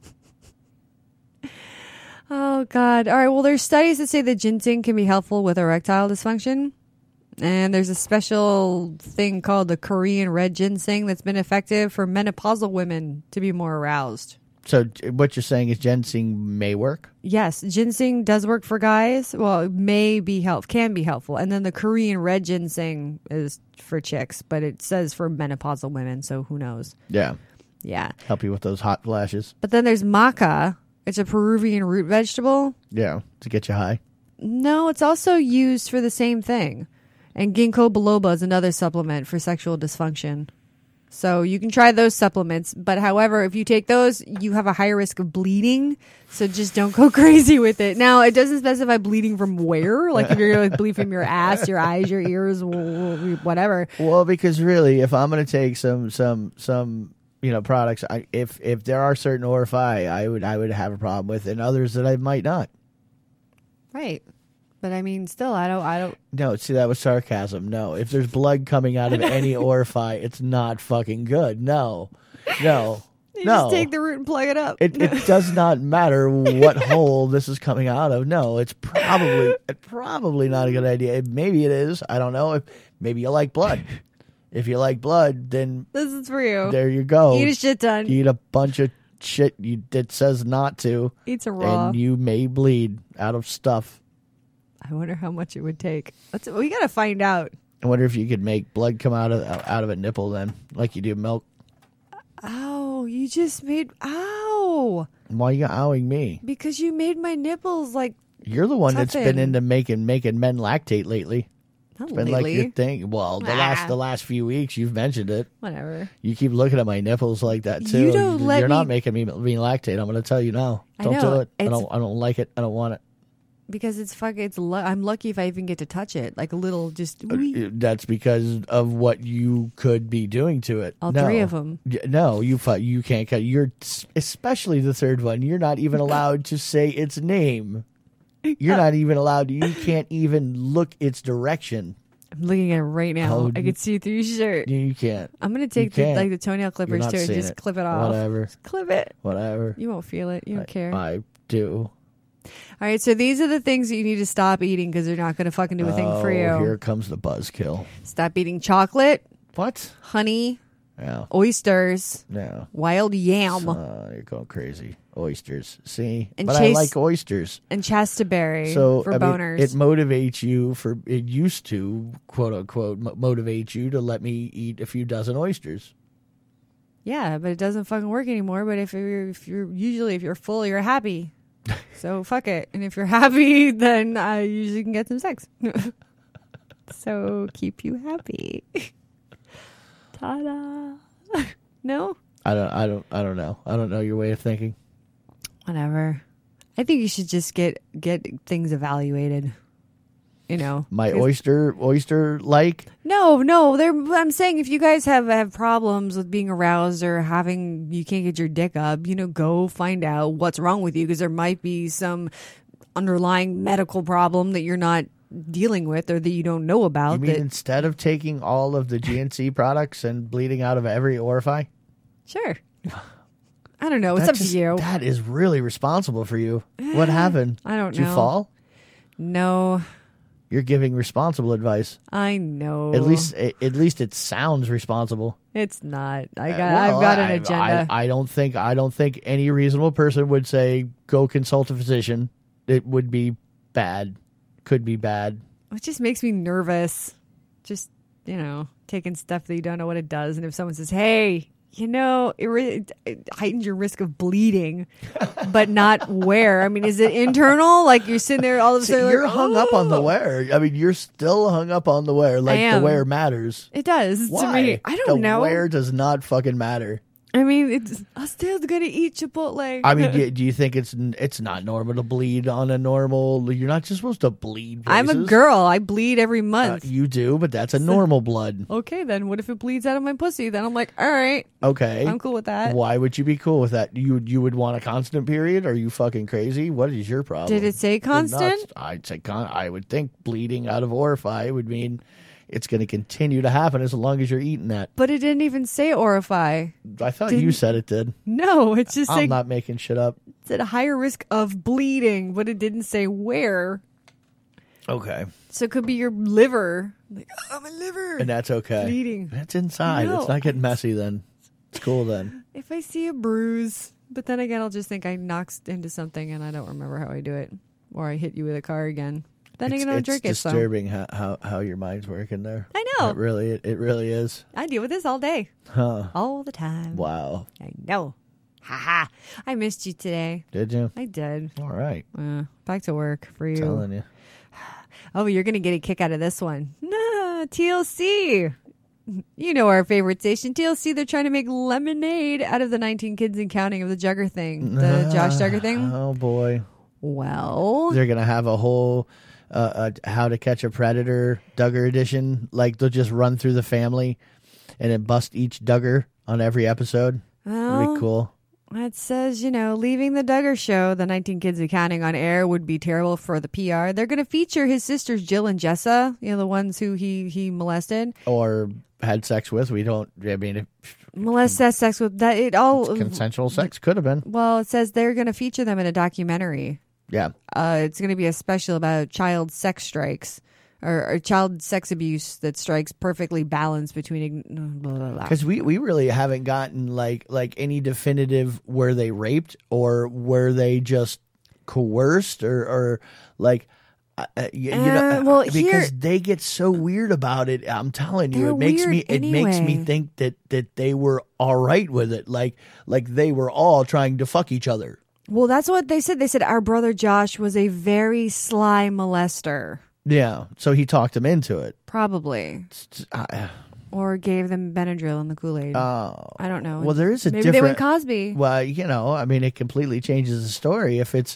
Oh, God. All right. Well, there's studies that say that ginseng can be helpful with erectile dysfunction. And there's a special thing called the Korean red ginseng that's been effective for menopausal women to be more aroused. so what you're saying is ginseng may work. Yes, ginseng does work for guys. Well, it may be help can be helpful. And then the Korean red ginseng is for chicks, but it says for menopausal women, so who knows? Yeah, Yeah. help you with those hot flashes. But then there's maca. It's a Peruvian root vegetable. Yeah, to get you high. No, it's also used for the same thing. And ginkgo biloba is another supplement for sexual dysfunction. So you can try those supplements. But however, if you take those, you have a higher risk of bleeding. So just don't go crazy with it. Now, it doesn't specify bleeding from where. Like if you're going to bleed from your ass, your eyes, your ears, whatever. Well, because really, if I'm going to take some some some you know products, I, if if there are certain orify, I would I would have a problem with, and others that I might not. Right. But I mean, still, I don't, I don't. No, see, that was sarcasm. No, if there's blood coming out of any orify, it's not fucking good. No, no, You no. just take the root and plug it up. It, it does not matter what hole this is coming out of. No, it's probably it's probably not a good idea. Maybe it is. I don't know. If maybe you like blood. If you like blood, then This is for you. there you go. Eat a shit ton. Eat a bunch of shit you, that says not to. Eat some raw. And you may bleed out of stuff. I wonder how much it would take. Let's, we got to find out. I wonder if you could make blood come out of out of a nipple then, like you do milk. Ow, you just made, ow. Why are you owing me? Because you made my nipples like, You're the one that's been Toughen. into making making men lactate lately. not It's been lately. like your thing. Well, the Ah. last the last few weeks you've mentioned it. Whatever. You keep looking at my nipples like that too. You don't let You're not me- making me me lactate. I'm going to tell you now. I Don't know, do it. I it's- don't. I don't like it. I don't want it. Because it's fuck. It's lu- I'm lucky if I even get to touch it. Like a little, just wee. That's because of what you could be doing to it. All no. three of them. Y- No, you fu- you can't cut. You're especially the third one. You're not even allowed to say its name. You're not even allowed to. You can't even look its direction. I'm looking at it right now. Oh, I can see through your shirt. You can't. I'm gonna You take the, can't. like the toenail You're clippers not too and seeing just it. clip it off. Whatever. Just clip it. Whatever. You won't feel it. You don't care. I do. All right, so these are the things that you need to stop eating because they're not going to fucking do a thing for you. Oh, here comes the buzzkill. Stop eating chocolate. What? Honey. Yeah. Oysters. Yeah. Wild yam. Uh, you're going crazy. Oysters. See? And but chase- I like oysters. And chastaberry So for I mean, boners. it motivates you for it used to quote unquote mo- motivate you to let me eat a few dozen oysters. yeah, but it doesn't fucking work anymore. But if you're, if you're usually if you're full, you're happy. So fuck it. And if you're happy, then I usually can get some sex. So keep you happy. Ta-da. No? I don't. I don't. I don't know. I don't know your way of thinking. Whatever. I think you should just get get things evaluated. You know, My 'cause- oyster oyster like. No, no. They're, I'm saying if you guys have have problems with being aroused or having you can't get your dick up, you know, go find out what's wrong with you because there might be some underlying medical problem that you're not dealing with or that you don't know about. You mean that, instead of taking all of the G N C products and bleeding out of every orifice? Sure. I don't know. It's That up just- to you. That is really responsible for you. What happened? I don't Did know. you fall? No, You're giving responsible advice. I know. At least, at least it sounds responsible. it's not. I got. Well, I've got an I- agenda. I, I don't think. I don't think any reasonable person would say go consult a physician. It would be bad. Could be bad. It just makes me nervous. Just, you know, taking stuff that you don't know what it does. And if someone says, hey, you know, it, re- it heightens your risk of bleeding, but not where. I mean, is it internal? Like you're sitting there all of a See, sudden. you're like, hung up on the "Oh." where. I mean, you're still hung up on the where. Like the am. where matters. It does Why? to me. I don't the know. Where does not fucking matter. I mean, it's, I'm still going to eat Chipotle. I mean, do, do you think it's it's not normal to bleed on a normal? You're not just supposed to bleed. I'm a places. girl. I bleed every Uh, month. you do, but that's a normal blood. Okay, then what if it bleeds out of my pussy? Then I'm like, all right, Okay, I'm cool with that. Why would you be cool with that? You you would want a constant period? Are you fucking crazy? What is your problem? Did it say You're constant? nuts. I'd say con- I would think bleeding out of orifice would mean it's going to continue to happen as long as you're eating that. But it didn't even say orify. I thought you Didn't- said it did. No, it's just I'm saying not making shit up. it's at a higher risk of bleeding, but it didn't say where. Okay, So it could be your liver. Like, oh, my liver. and that's okay. Bleeding. That's inside. No, it's not getting messy then. It's cool then. If I see a bruise, but then again, I'll just think I knocked into something and I don't remember how I do it, or I hit you with a car again. Then it's again, I'll it's drink it. So disturbing how, how how your mind's working there. I know. It really it, it really is. I deal with this all day, Huh. all the time. Wow. I know. Ha ha. I missed you today. Did you? I did. All right. Uh, back to work for you. Telling you. Oh, you're going to get a kick out of this one. Nah, T L C. You know our favorite station, T L C. They're trying to make lemonade out of the nineteen kids and counting of the Jugger thing, the Josh Duggar thing. Oh boy. Well, They're gonna have a whole uh, uh, How to Catch a Predator Duggar edition. Like they'll just run through the family and then bust each Duggar on every episode. That'd well, be cool. it says, you know, leaving the Duggar show, the nineteen kids and counting on air would be terrible for the P R. They're going to feature his sisters, Jill and Jessa, you know, the ones who he, he molested. Or had sex with. We don't. I mean, if Molest has sex with that. It all consensual sex could have been. Well, it says they're going to feature them in a documentary. Yeah. Uh, it's going to be a special about child sex strikes or, or child sex abuse that strikes perfectly balanced between blah, blah, blah. Because we, we really haven't gotten like like any definitive where they raped or were they just coerced or or like uh, you, you know Uh, well, because here- they get so weird about it. I'm telling you, They're it makes me weird it makes me anyway. think that that they were all right with it, like like they were all trying to fuck each other. Well, that's what they said. They said our brother Josh was a very sly molester, Yeah, so he talked them into it. probably, Uh, or gave them Benadryl in the Kool-Aid. Oh, I don't know. Well, there is a Maybe different. they went Cosby. Well, you know, I mean, it completely changes the story if it's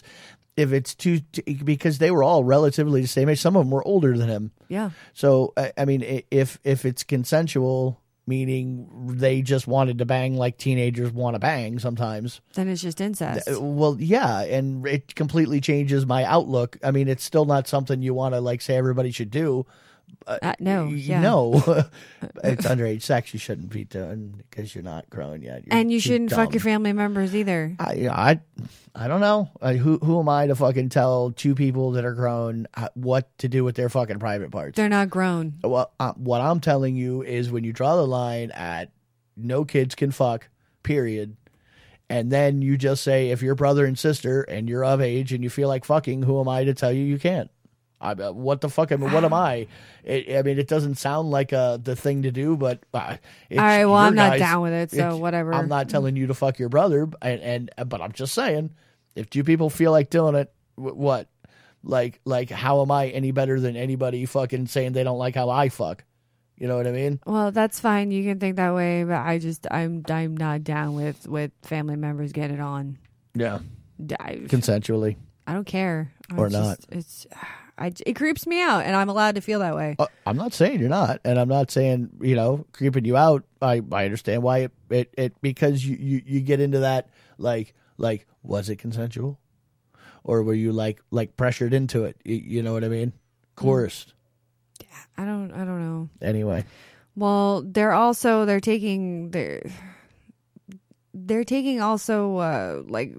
if it's too, t- because they were all relatively the same age. Some of them were older than him. Yeah. So I, I mean, i- if if it's consensual, meaning they just wanted to bang like teenagers want to bang sometimes, then it's just incest. th- well, yeah, and it completely changes my outlook. I mean, it's still not something you want to like say everybody should do. Uh, no, Y- yeah. No, it's underage sex. You shouldn't be doing because you're not grown yet. You're And you too shouldn't fuck dumb. your family members either. I, you know, I, I don't know. I, who who am I to fucking tell two people that are grown uh, what to do with their fucking private parts? They're not grown. Well, uh, what I'm telling you is when you draw the line at no kids can fuck, period, and then you just say if you're brother and sister and you're of age and you feel like fucking, who am I to tell you you can't? I, uh, what the fuck? I mean, what am I? It, I mean, it doesn't sound like uh, the thing to do, but uh, it's All right, well, your I'm not guys- down with it, so it's- whatever. I'm not telling you to fuck your brother, and, and but I'm just saying, if two people feel like doing it, wh- what? Like, like, how am I any better than anybody fucking saying they don't like how I fuck? You know what I mean? Well, that's fine. You can think that way, but I just I'm I'm not down with with family members getting it on. Yeah, I, consensually I don't care or It's not. just- it's I, it creeps me out, and I'm allowed to feel that way. Uh, I'm not saying you're not, and I'm not saying you know creeping you out. I, I understand why it, it, it because you, you, you get into that like like was it consensual, or were you like like pressured into it? You, you know what I mean? Coerced. I don't I don't know. Anyway, Well, they're also they're taking they're they're taking also uh like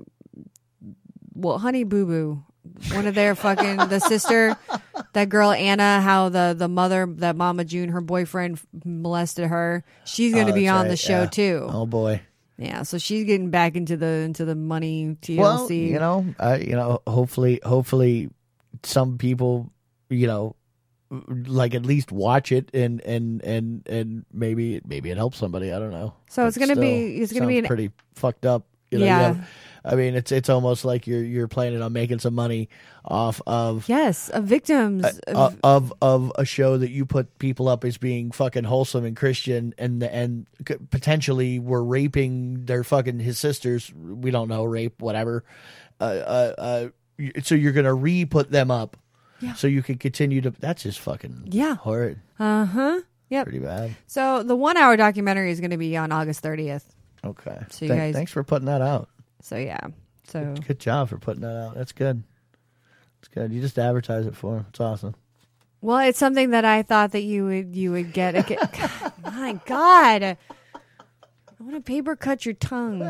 well, Honey Boo Boo, one of their fucking the sister, that girl Anna, how the the mother, that Mama June, her boyfriend molested her. She's going to Oh, be that's on right, the show yeah. too. Oh boy. Yeah, so she's getting back into the into the money T L C. Well, you know, uh, you know, hopefully, hopefully, some people, you know, like at least watch it and and and and maybe maybe it helps somebody. I don't know. So it's But gonna still, be- it's gonna be sounds an- pretty fucked up. You know, you Yeah. have- I mean, it's it's almost like you're you're planning on making some money off of Yes, of victims. uh, of of a show that you put people up as being fucking wholesome and Christian, and and c- potentially were raping their fucking his sisters. We don't know, rape, whatever. Uh, uh, uh, y- so you're gonna re-put them up, Yeah. so you can continue to. That's just fucking Yeah. horrid. Uh huh. Yep. Pretty bad. So the one hour documentary is going to be on August thirtieth. Okay. So you Thank- guys- thanks for putting that out. So yeah. So Good job for putting that out. That's good. It's good. You just advertise it for 'em. It's awesome. well, it's something that I thought that you would you would get. Okay. God, my God, I want to paper cut your tongue.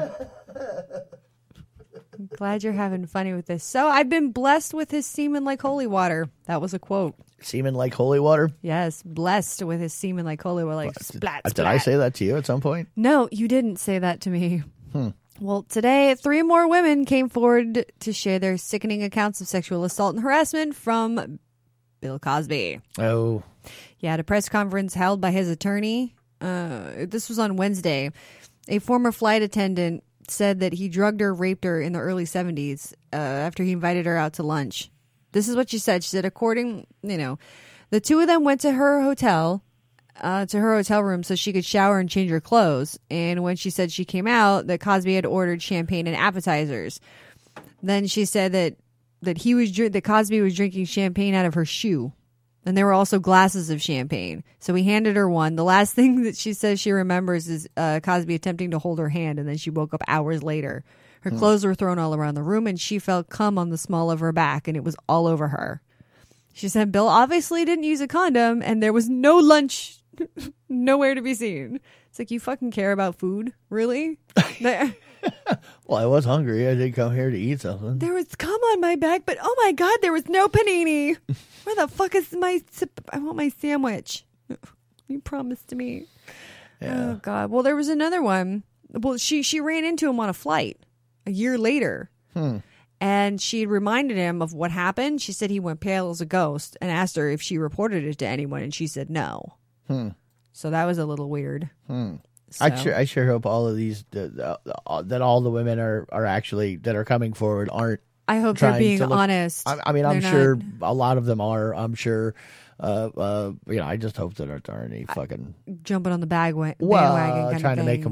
I'm glad you're having funny with this. So I've been blessed with his semen like holy water. That was a quote. Semen like holy water. Yes, blessed with his semen like holy water. Like splat, Did I splat. say that to you at some point? No, you didn't say that to me. Hmm. Well, today, three more women came forward to share their sickening accounts of sexual assault and harassment from Bill Cosby. Oh. Yeah, at a press conference held by his attorney, uh, this was on Wednesday, a former flight attendant said that he drugged her, raped her in the early seventies uh, after he invited her out to lunch. This is what she said. She said, according, you know, the two of them went to her hotel, uh, to her hotel room so she could shower and change her clothes. And when she said she came out, that Cosby had ordered champagne and appetizers. Then she said that that he was dr- that Cosby was drinking champagne out of her shoe. And there were also glasses of champagne. So he handed her one. The last thing that she says she remembers is uh, Cosby attempting to hold her hand, and then she woke up hours later. Her Hmm. clothes were thrown all around the room, and she felt cum on the small of her back, and it was all over her. She said Bill obviously didn't use a condom, and there was no lunch, nowhere to be seen. It's like, you fucking care about food? Really? there, Well, I was hungry. I did come here to eat something. there was cum on my back, but oh my God, there was no panini. Where the fuck is my... I want my sandwich. You promised me. Yeah. Oh God. Well, there was another one. Well, she she ran into him on a flight a year later, Hmm. and she reminded him of what happened. She said he went pale as a ghost and asked her if she reported it to anyone, and she said no. Hmm. So that was a little weird. Hmm. I So- sure, I sure hope all of these the, the, the, that all the women are, are actually that are coming forward aren't. I hope they're trying being to look- honest. I, I mean, I'm They're sure not a lot of them are. I'm sure. Uh, uh, you know, I just hope that there aren't any fucking jumping on the bag wa- well bandwagon. kind trying of to make a thing. buck.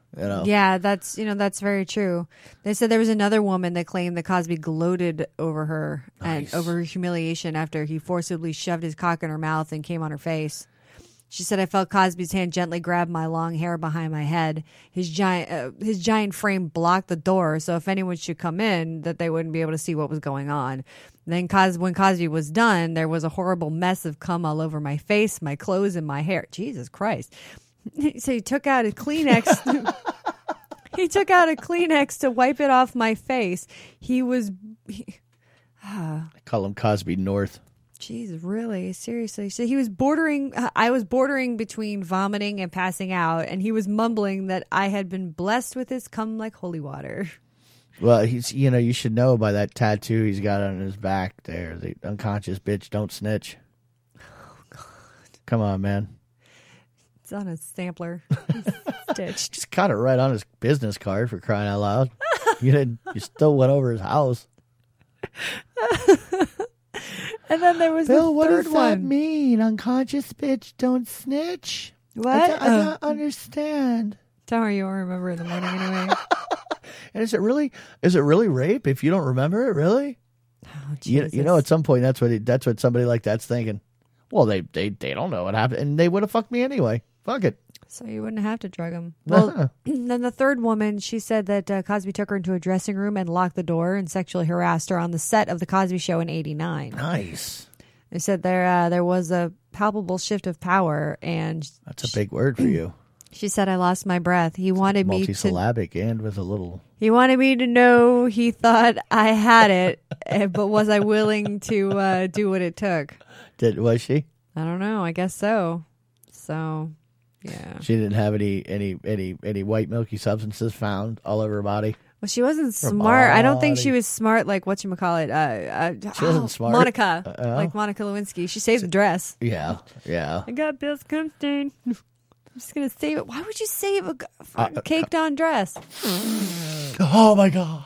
You know? Yeah, that's you know that's very true. They said there was another woman that claimed that Cosby gloated over her Nice. and over her humiliation after he forcibly shoved his cock in her mouth and came on her face. She said, "I felt Cosby's hand gently grab my long hair behind my head. His giant uh, his giant frame blocked the door, so if anyone should come in, that they wouldn't be able to see what was going on. Then Cos- when Cosby was done, there was a horrible mess of cum all over my face, my clothes, and my hair. Jesus Christ." So he took out a Kleenex. He took out a Kleenex to wipe it off my face. He was... He, I call him Cosby North. Jeez, really? Seriously? So he was bordering... I was bordering between vomiting and passing out, and he was mumbling that I had been blessed with his cum like holy water. Well, he's you know, you should know by that tattoo he's got on his back there. The unconscious bitch don't snitch. Oh, God. Come on, man. It's on a sampler. Stitched. Just got it right on his business card, for crying out loud. You didn't. You still went over his house. And then there was Bill, the what third does one. that mean? Unconscious bitch don't snitch? What? I, don't- I Uh, don't understand. Don't worry, you won't remember in the morning anyway. And is it really? Is it really rape if you don't remember it? Really? Oh, You, Jesus. you know, at some point, that's what he, that's what somebody like that's thinking. Well, they they they don't know what happened, and they would have fucked me anyway. Fuck it. So you wouldn't have to drug him. Well, Uh-huh. then the third woman, she said that uh, Cosby took her into a dressing room and locked the door and sexually harassed her on the set of The Cosby Show in eighty-nine. Nice. They said there uh, there was a palpable shift of power, and That's a big word for you. she said, "I lost my breath. He wanted me to. Multisyllabic and with a little. He wanted me to know he thought I had it, eh, but was I willing to uh, do what it took? Did was she? I don't know. I guess so. So, yeah. She didn't have any any any any white milky substances found all over her body. Well, she wasn't Her smart. I don't think she body. was smart like whatchamacallit. Uh, uh, She wasn't oh, smart? Monica. Uh, oh. Like Monica Lewinsky. She saved the dress. Yeah, yeah. I got Bill's cum stain. I'm just going to save it. Why would you save a, Uh, a caked on dress? Oh my god.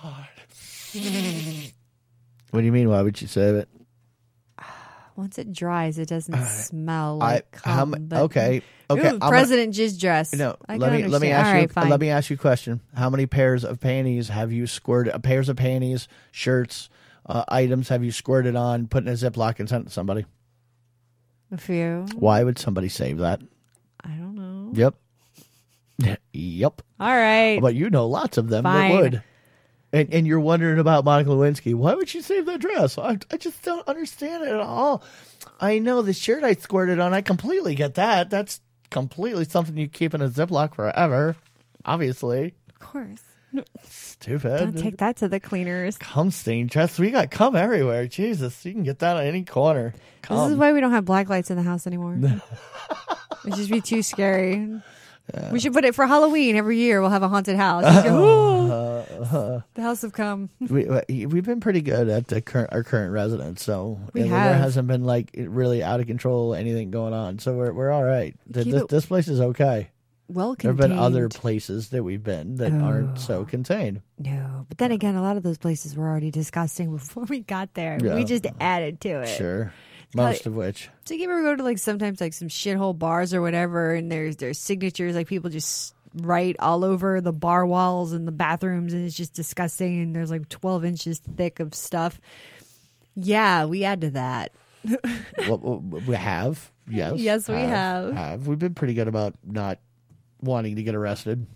What do you mean? Why would you save it? Once it dries, it doesn't smell I like cum. how, m- but- okay okay. Ooh, I'm gonna- President Jizz dress. No, I let can me let me understand. ask All you right, fine. let me ask you a question. How many pairs of panties have you squirted? Uh, pairs of panties, shirts, uh, items have you squirted on, put in a Ziploc, and sent to somebody? A few. Why would somebody save that? I don't know. Yep, yep. All right. But you know lots of them Fine. that would. And and you're wondering about Monica Lewinsky. Why would she save that dress? I, I just don't understand it at all. I know the shirt I squirted on. I completely get that. That's completely something you keep in a Ziploc forever. Obviously. Of course. Stupid. Don't take that to the cleaners. Cum stain dress. We got cum everywhere. Jesus. You can get that on any corner. Cum. This is why we don't have black lights in the house anymore. It'd just be too scary. We should put it for Halloween every year. We'll have a haunted house. You go, "Ooh, the house of cum." we, we- we've been pretty good at the current, our current residence, so We and there have. hasn't been like really out of control anything going on. So we're we're all right. Th- Keep This, it this place is okay. Well There have been other contained. places that we've been that aren't so contained. No, but then again, a lot of those places were already disgusting before we got there. Yeah. We just added to it. Sure, got most it. of which. So you ever go to like sometimes like some shithole bars or whatever, and there's there's signatures like people just write all over the bar walls and the bathrooms, and it's just disgusting. And there's like twelve inches thick of stuff. Yeah, we add to that. Well, well, we have, yes, Yes, we have. Have we've been pretty good about not wanting to get arrested.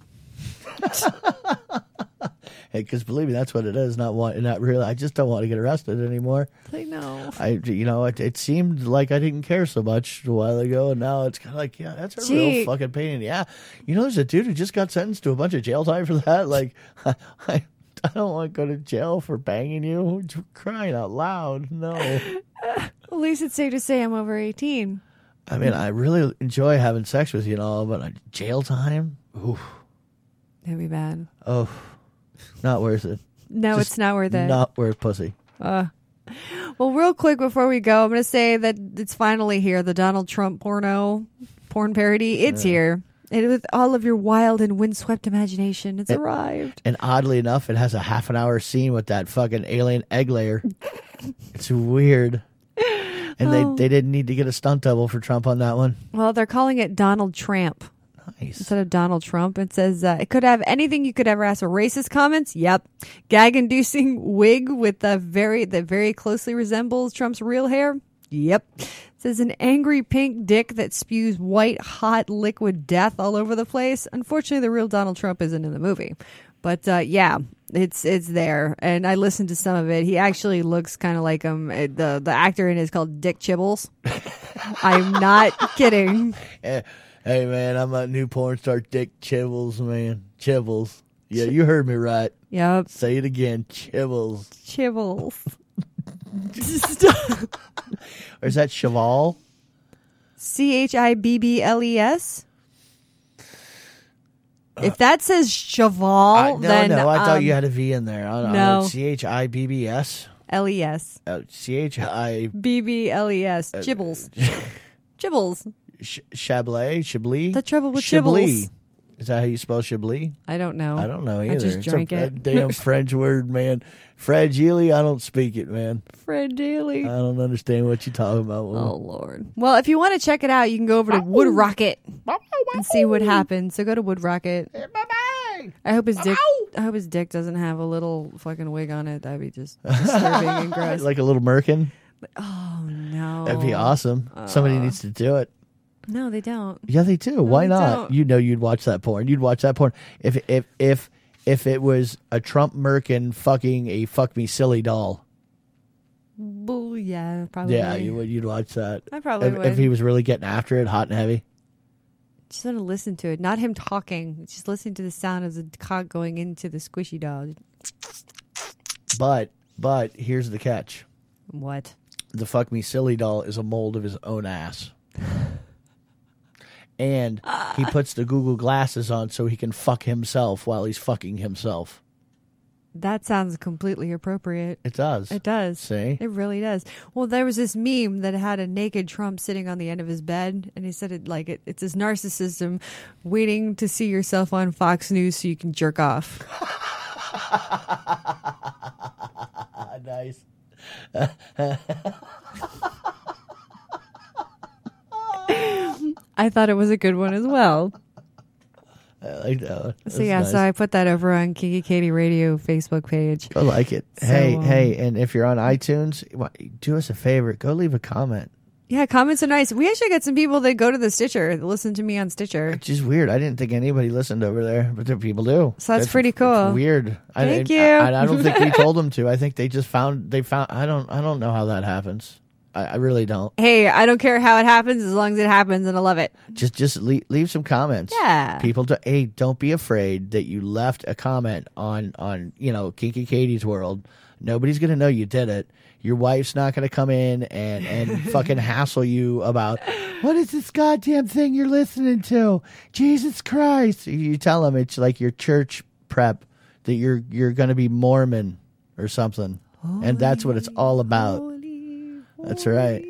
Because believe me, that's what it is. Not want, not really. I just don't want to get arrested anymore. I know. I, you know, it, it seemed like I didn't care so much a while ago, and now it's kind of like, yeah, that's a Gee. real fucking pain in the ass. You know, there's a dude who just got sentenced to a bunch of jail time for that. Like, I, I, I don't want to go to jail for banging you. You're crying out loud. No. At least it's safe to say I'm over eighteen. I mean, I really enjoy having sex with you and all, but uh, jail time? Oof. That'd be bad. Oh, not worth it. No, Just it's not worth it. Not worth pussy. Uh, well, real quick before we go, I'm going to say that it's finally here. The Donald Trump porno, porn parody. It's Yeah. here. And with all of your wild and windswept imagination, it's And- arrived. And oddly enough, it has a half an hour scene with that fucking alien egg layer. It's weird. And Oh. they, they didn't need to get a stunt double for Trump on that one. Well, they're calling it Donald Tramp. Nice. Instead of Donald Trump, it says uh, it could have anything you could ever ask for. Racist comments? Yep. Gag-inducing wig with the very that very closely resembles Trump's real hair? Yep. It says an angry pink dick that spews white, hot, liquid death all over the place. Unfortunately, the real Donald Trump isn't in the movie. But uh, yeah, it's it's there. And I listened to some of it. He actually looks kind of like him. Uh, The, the actor in it is called Dick Chibbles. I'm not kidding. Hey, hey, man, I'm a new porn star, Dick Chibbles, man. Chibbles. Yeah, you heard me right. Yep. Say it again. Chibbles. Chibbles. Or is that Cheval? C H I B B L E S? If that says Cheval, I, no, then... no, I um, thought you had a V in there. I don't no. know. C H I B B S? L E S. Uh, C H I... B B L E S. Chibbles. Chibbles. Sh- Chablis? Chablis? The trouble with Chablis. Chibbles. Is that how you spell Chablis? I don't know. I don't know either. I just drank it's a, it. a damn French word, man. Fragile, I don't speak it, man. Fred Daly. I don't understand what you're talking about. Oh, Lord. Well, if you want to check it out, you can go over to Wood Rocket and see what happens. So go to Wood Rocket. I hope his dick. I hope his dick doesn't have a little fucking wig on it. That'd be just disturbing and gross. Like a little merkin? Oh no, that'd be awesome. Uh, Somebody needs to do it. No, they don't. Yeah, they do. No, Why they not? don't. You know, you'd watch that porn. You'd watch that porn if if if if it was a Trump merkin fucking a fuck me silly doll. Well, yeah, probably. Yeah, you would. You'd watch that. I probably if, would. if he was really getting after it, hot and heavy. Just want to listen to it, not him talking. Just listening to the sound of the cock going into the squishy doll. But but here's the catch. What? The fuck me silly doll is a mold of his own ass. And he puts the Google glasses on so he can fuck himself while he's fucking himself. That sounds completely appropriate. It does. It does. See? It really does. Well, there was this meme that had a naked Trump sitting on the end of his bed, and he said it like it, it's his narcissism waiting to see yourself on Fox News so you can jerk off. Nice. I thought it was a good one as well. I like that one. So yeah, nice. So I put that over on Kinky Katie Radio Facebook page. I like it. So, hey, um, hey, and if you're on iTunes, do us a favor. Go leave a comment. Yeah, comments are nice. We actually got some people that go to the Stitcher, that listen to me on Stitcher. Which is weird. I didn't think anybody listened over there, but there people do. So that's, that's pretty cool. Weird. Thank I, you. I, I don't think we told them to. I think they just found, they found, I don't, I don't know how that happens. I, I really don't. Hey, I don't care how it happens as long as it happens, and I love it. Just just leave, leave some comments. Yeah. People, do, hey, don't be afraid that you left a comment on, on you know, Kinky Katie's World. Nobody's going to know you did it. Your wife's not going to come in and, and fucking hassle you about, what is this goddamn thing you're listening to? Jesus Christ. You tell them it's like your church prep, that you're you're going to be Mormon or something. Holy, and that's what it's all about. Holy, that's right.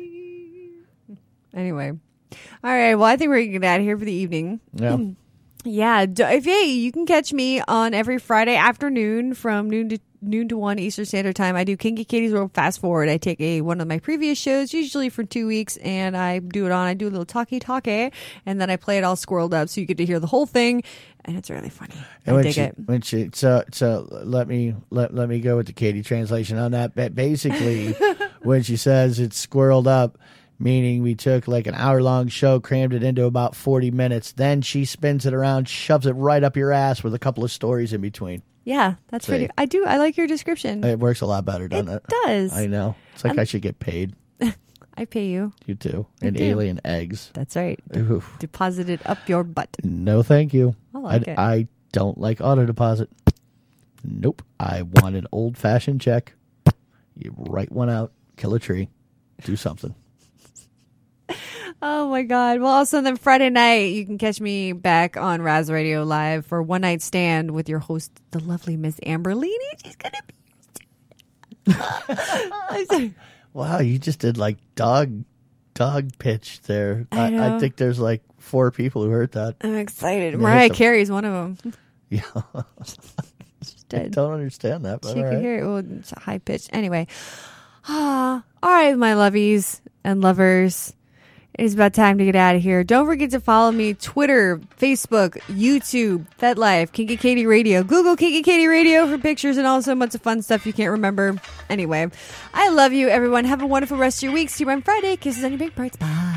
Anyway. All right. Well, I think we're going to get out of here for the evening. Yeah. Yeah. If, hey, you can catch me on every Friday afternoon from noon to noon to one Eastern Standard Time. I do Kinky Katie's World Fast Forward. I take a one of my previous shows, usually for two weeks, and I do it on. I do a little talkie talkie, and then I play it all squirreled up, so you get to hear the whole thing, and it's really funny. And I when dig she, it. When she, so so let me let let me go with the Katie translation on that. But basically, when she says it's squirreled up, meaning we took like an hour long show, crammed it into about forty minutes. Then she spins it around, shoves it right up your ass with a couple of stories in between. Yeah, that's See. pretty. I do. I like your description. It works a lot better, doesn't it? It does. I know. It's like Um, I should get paid. I pay you. You too. I And do. alien eggs. That's right. De- Oof. deposit it up your butt. No, thank you. I like I, it. I don't like auto deposit. Nope. I want an old fashioned check. You write one out, kill a tree, do something. Oh my God. Well, also then Friday night, you can catch me back on Raz Radio Live for One Night Stand with your host, the lovely Miss Amber Leaney. She's going to be. Wow, you just did like dog dog pitch there. I I, know. I think there's like four people who heard that. I'm excited. Yeah, Mariah it's a- Carey's one of them. Yeah. I Dead. don't understand that. But She all could right. hear it. Well, it's a high pitch. Anyway. Ah, all right, my lovies and lovers. It is about time to get out of here. Don't forget to follow me, Twitter, Facebook, YouTube, FetLife, Kinky Katie Radio. Google Kinky Katie Radio for pictures and also a bunch of fun stuff you can't remember. Anyway, I love you, everyone. Have a wonderful rest of your week. See you on Friday. Kisses on your big parts. Bye.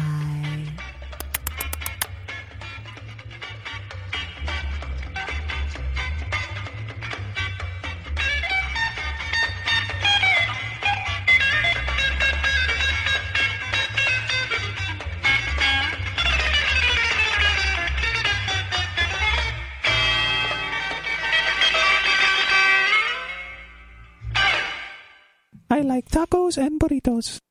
I like tacos and burritos.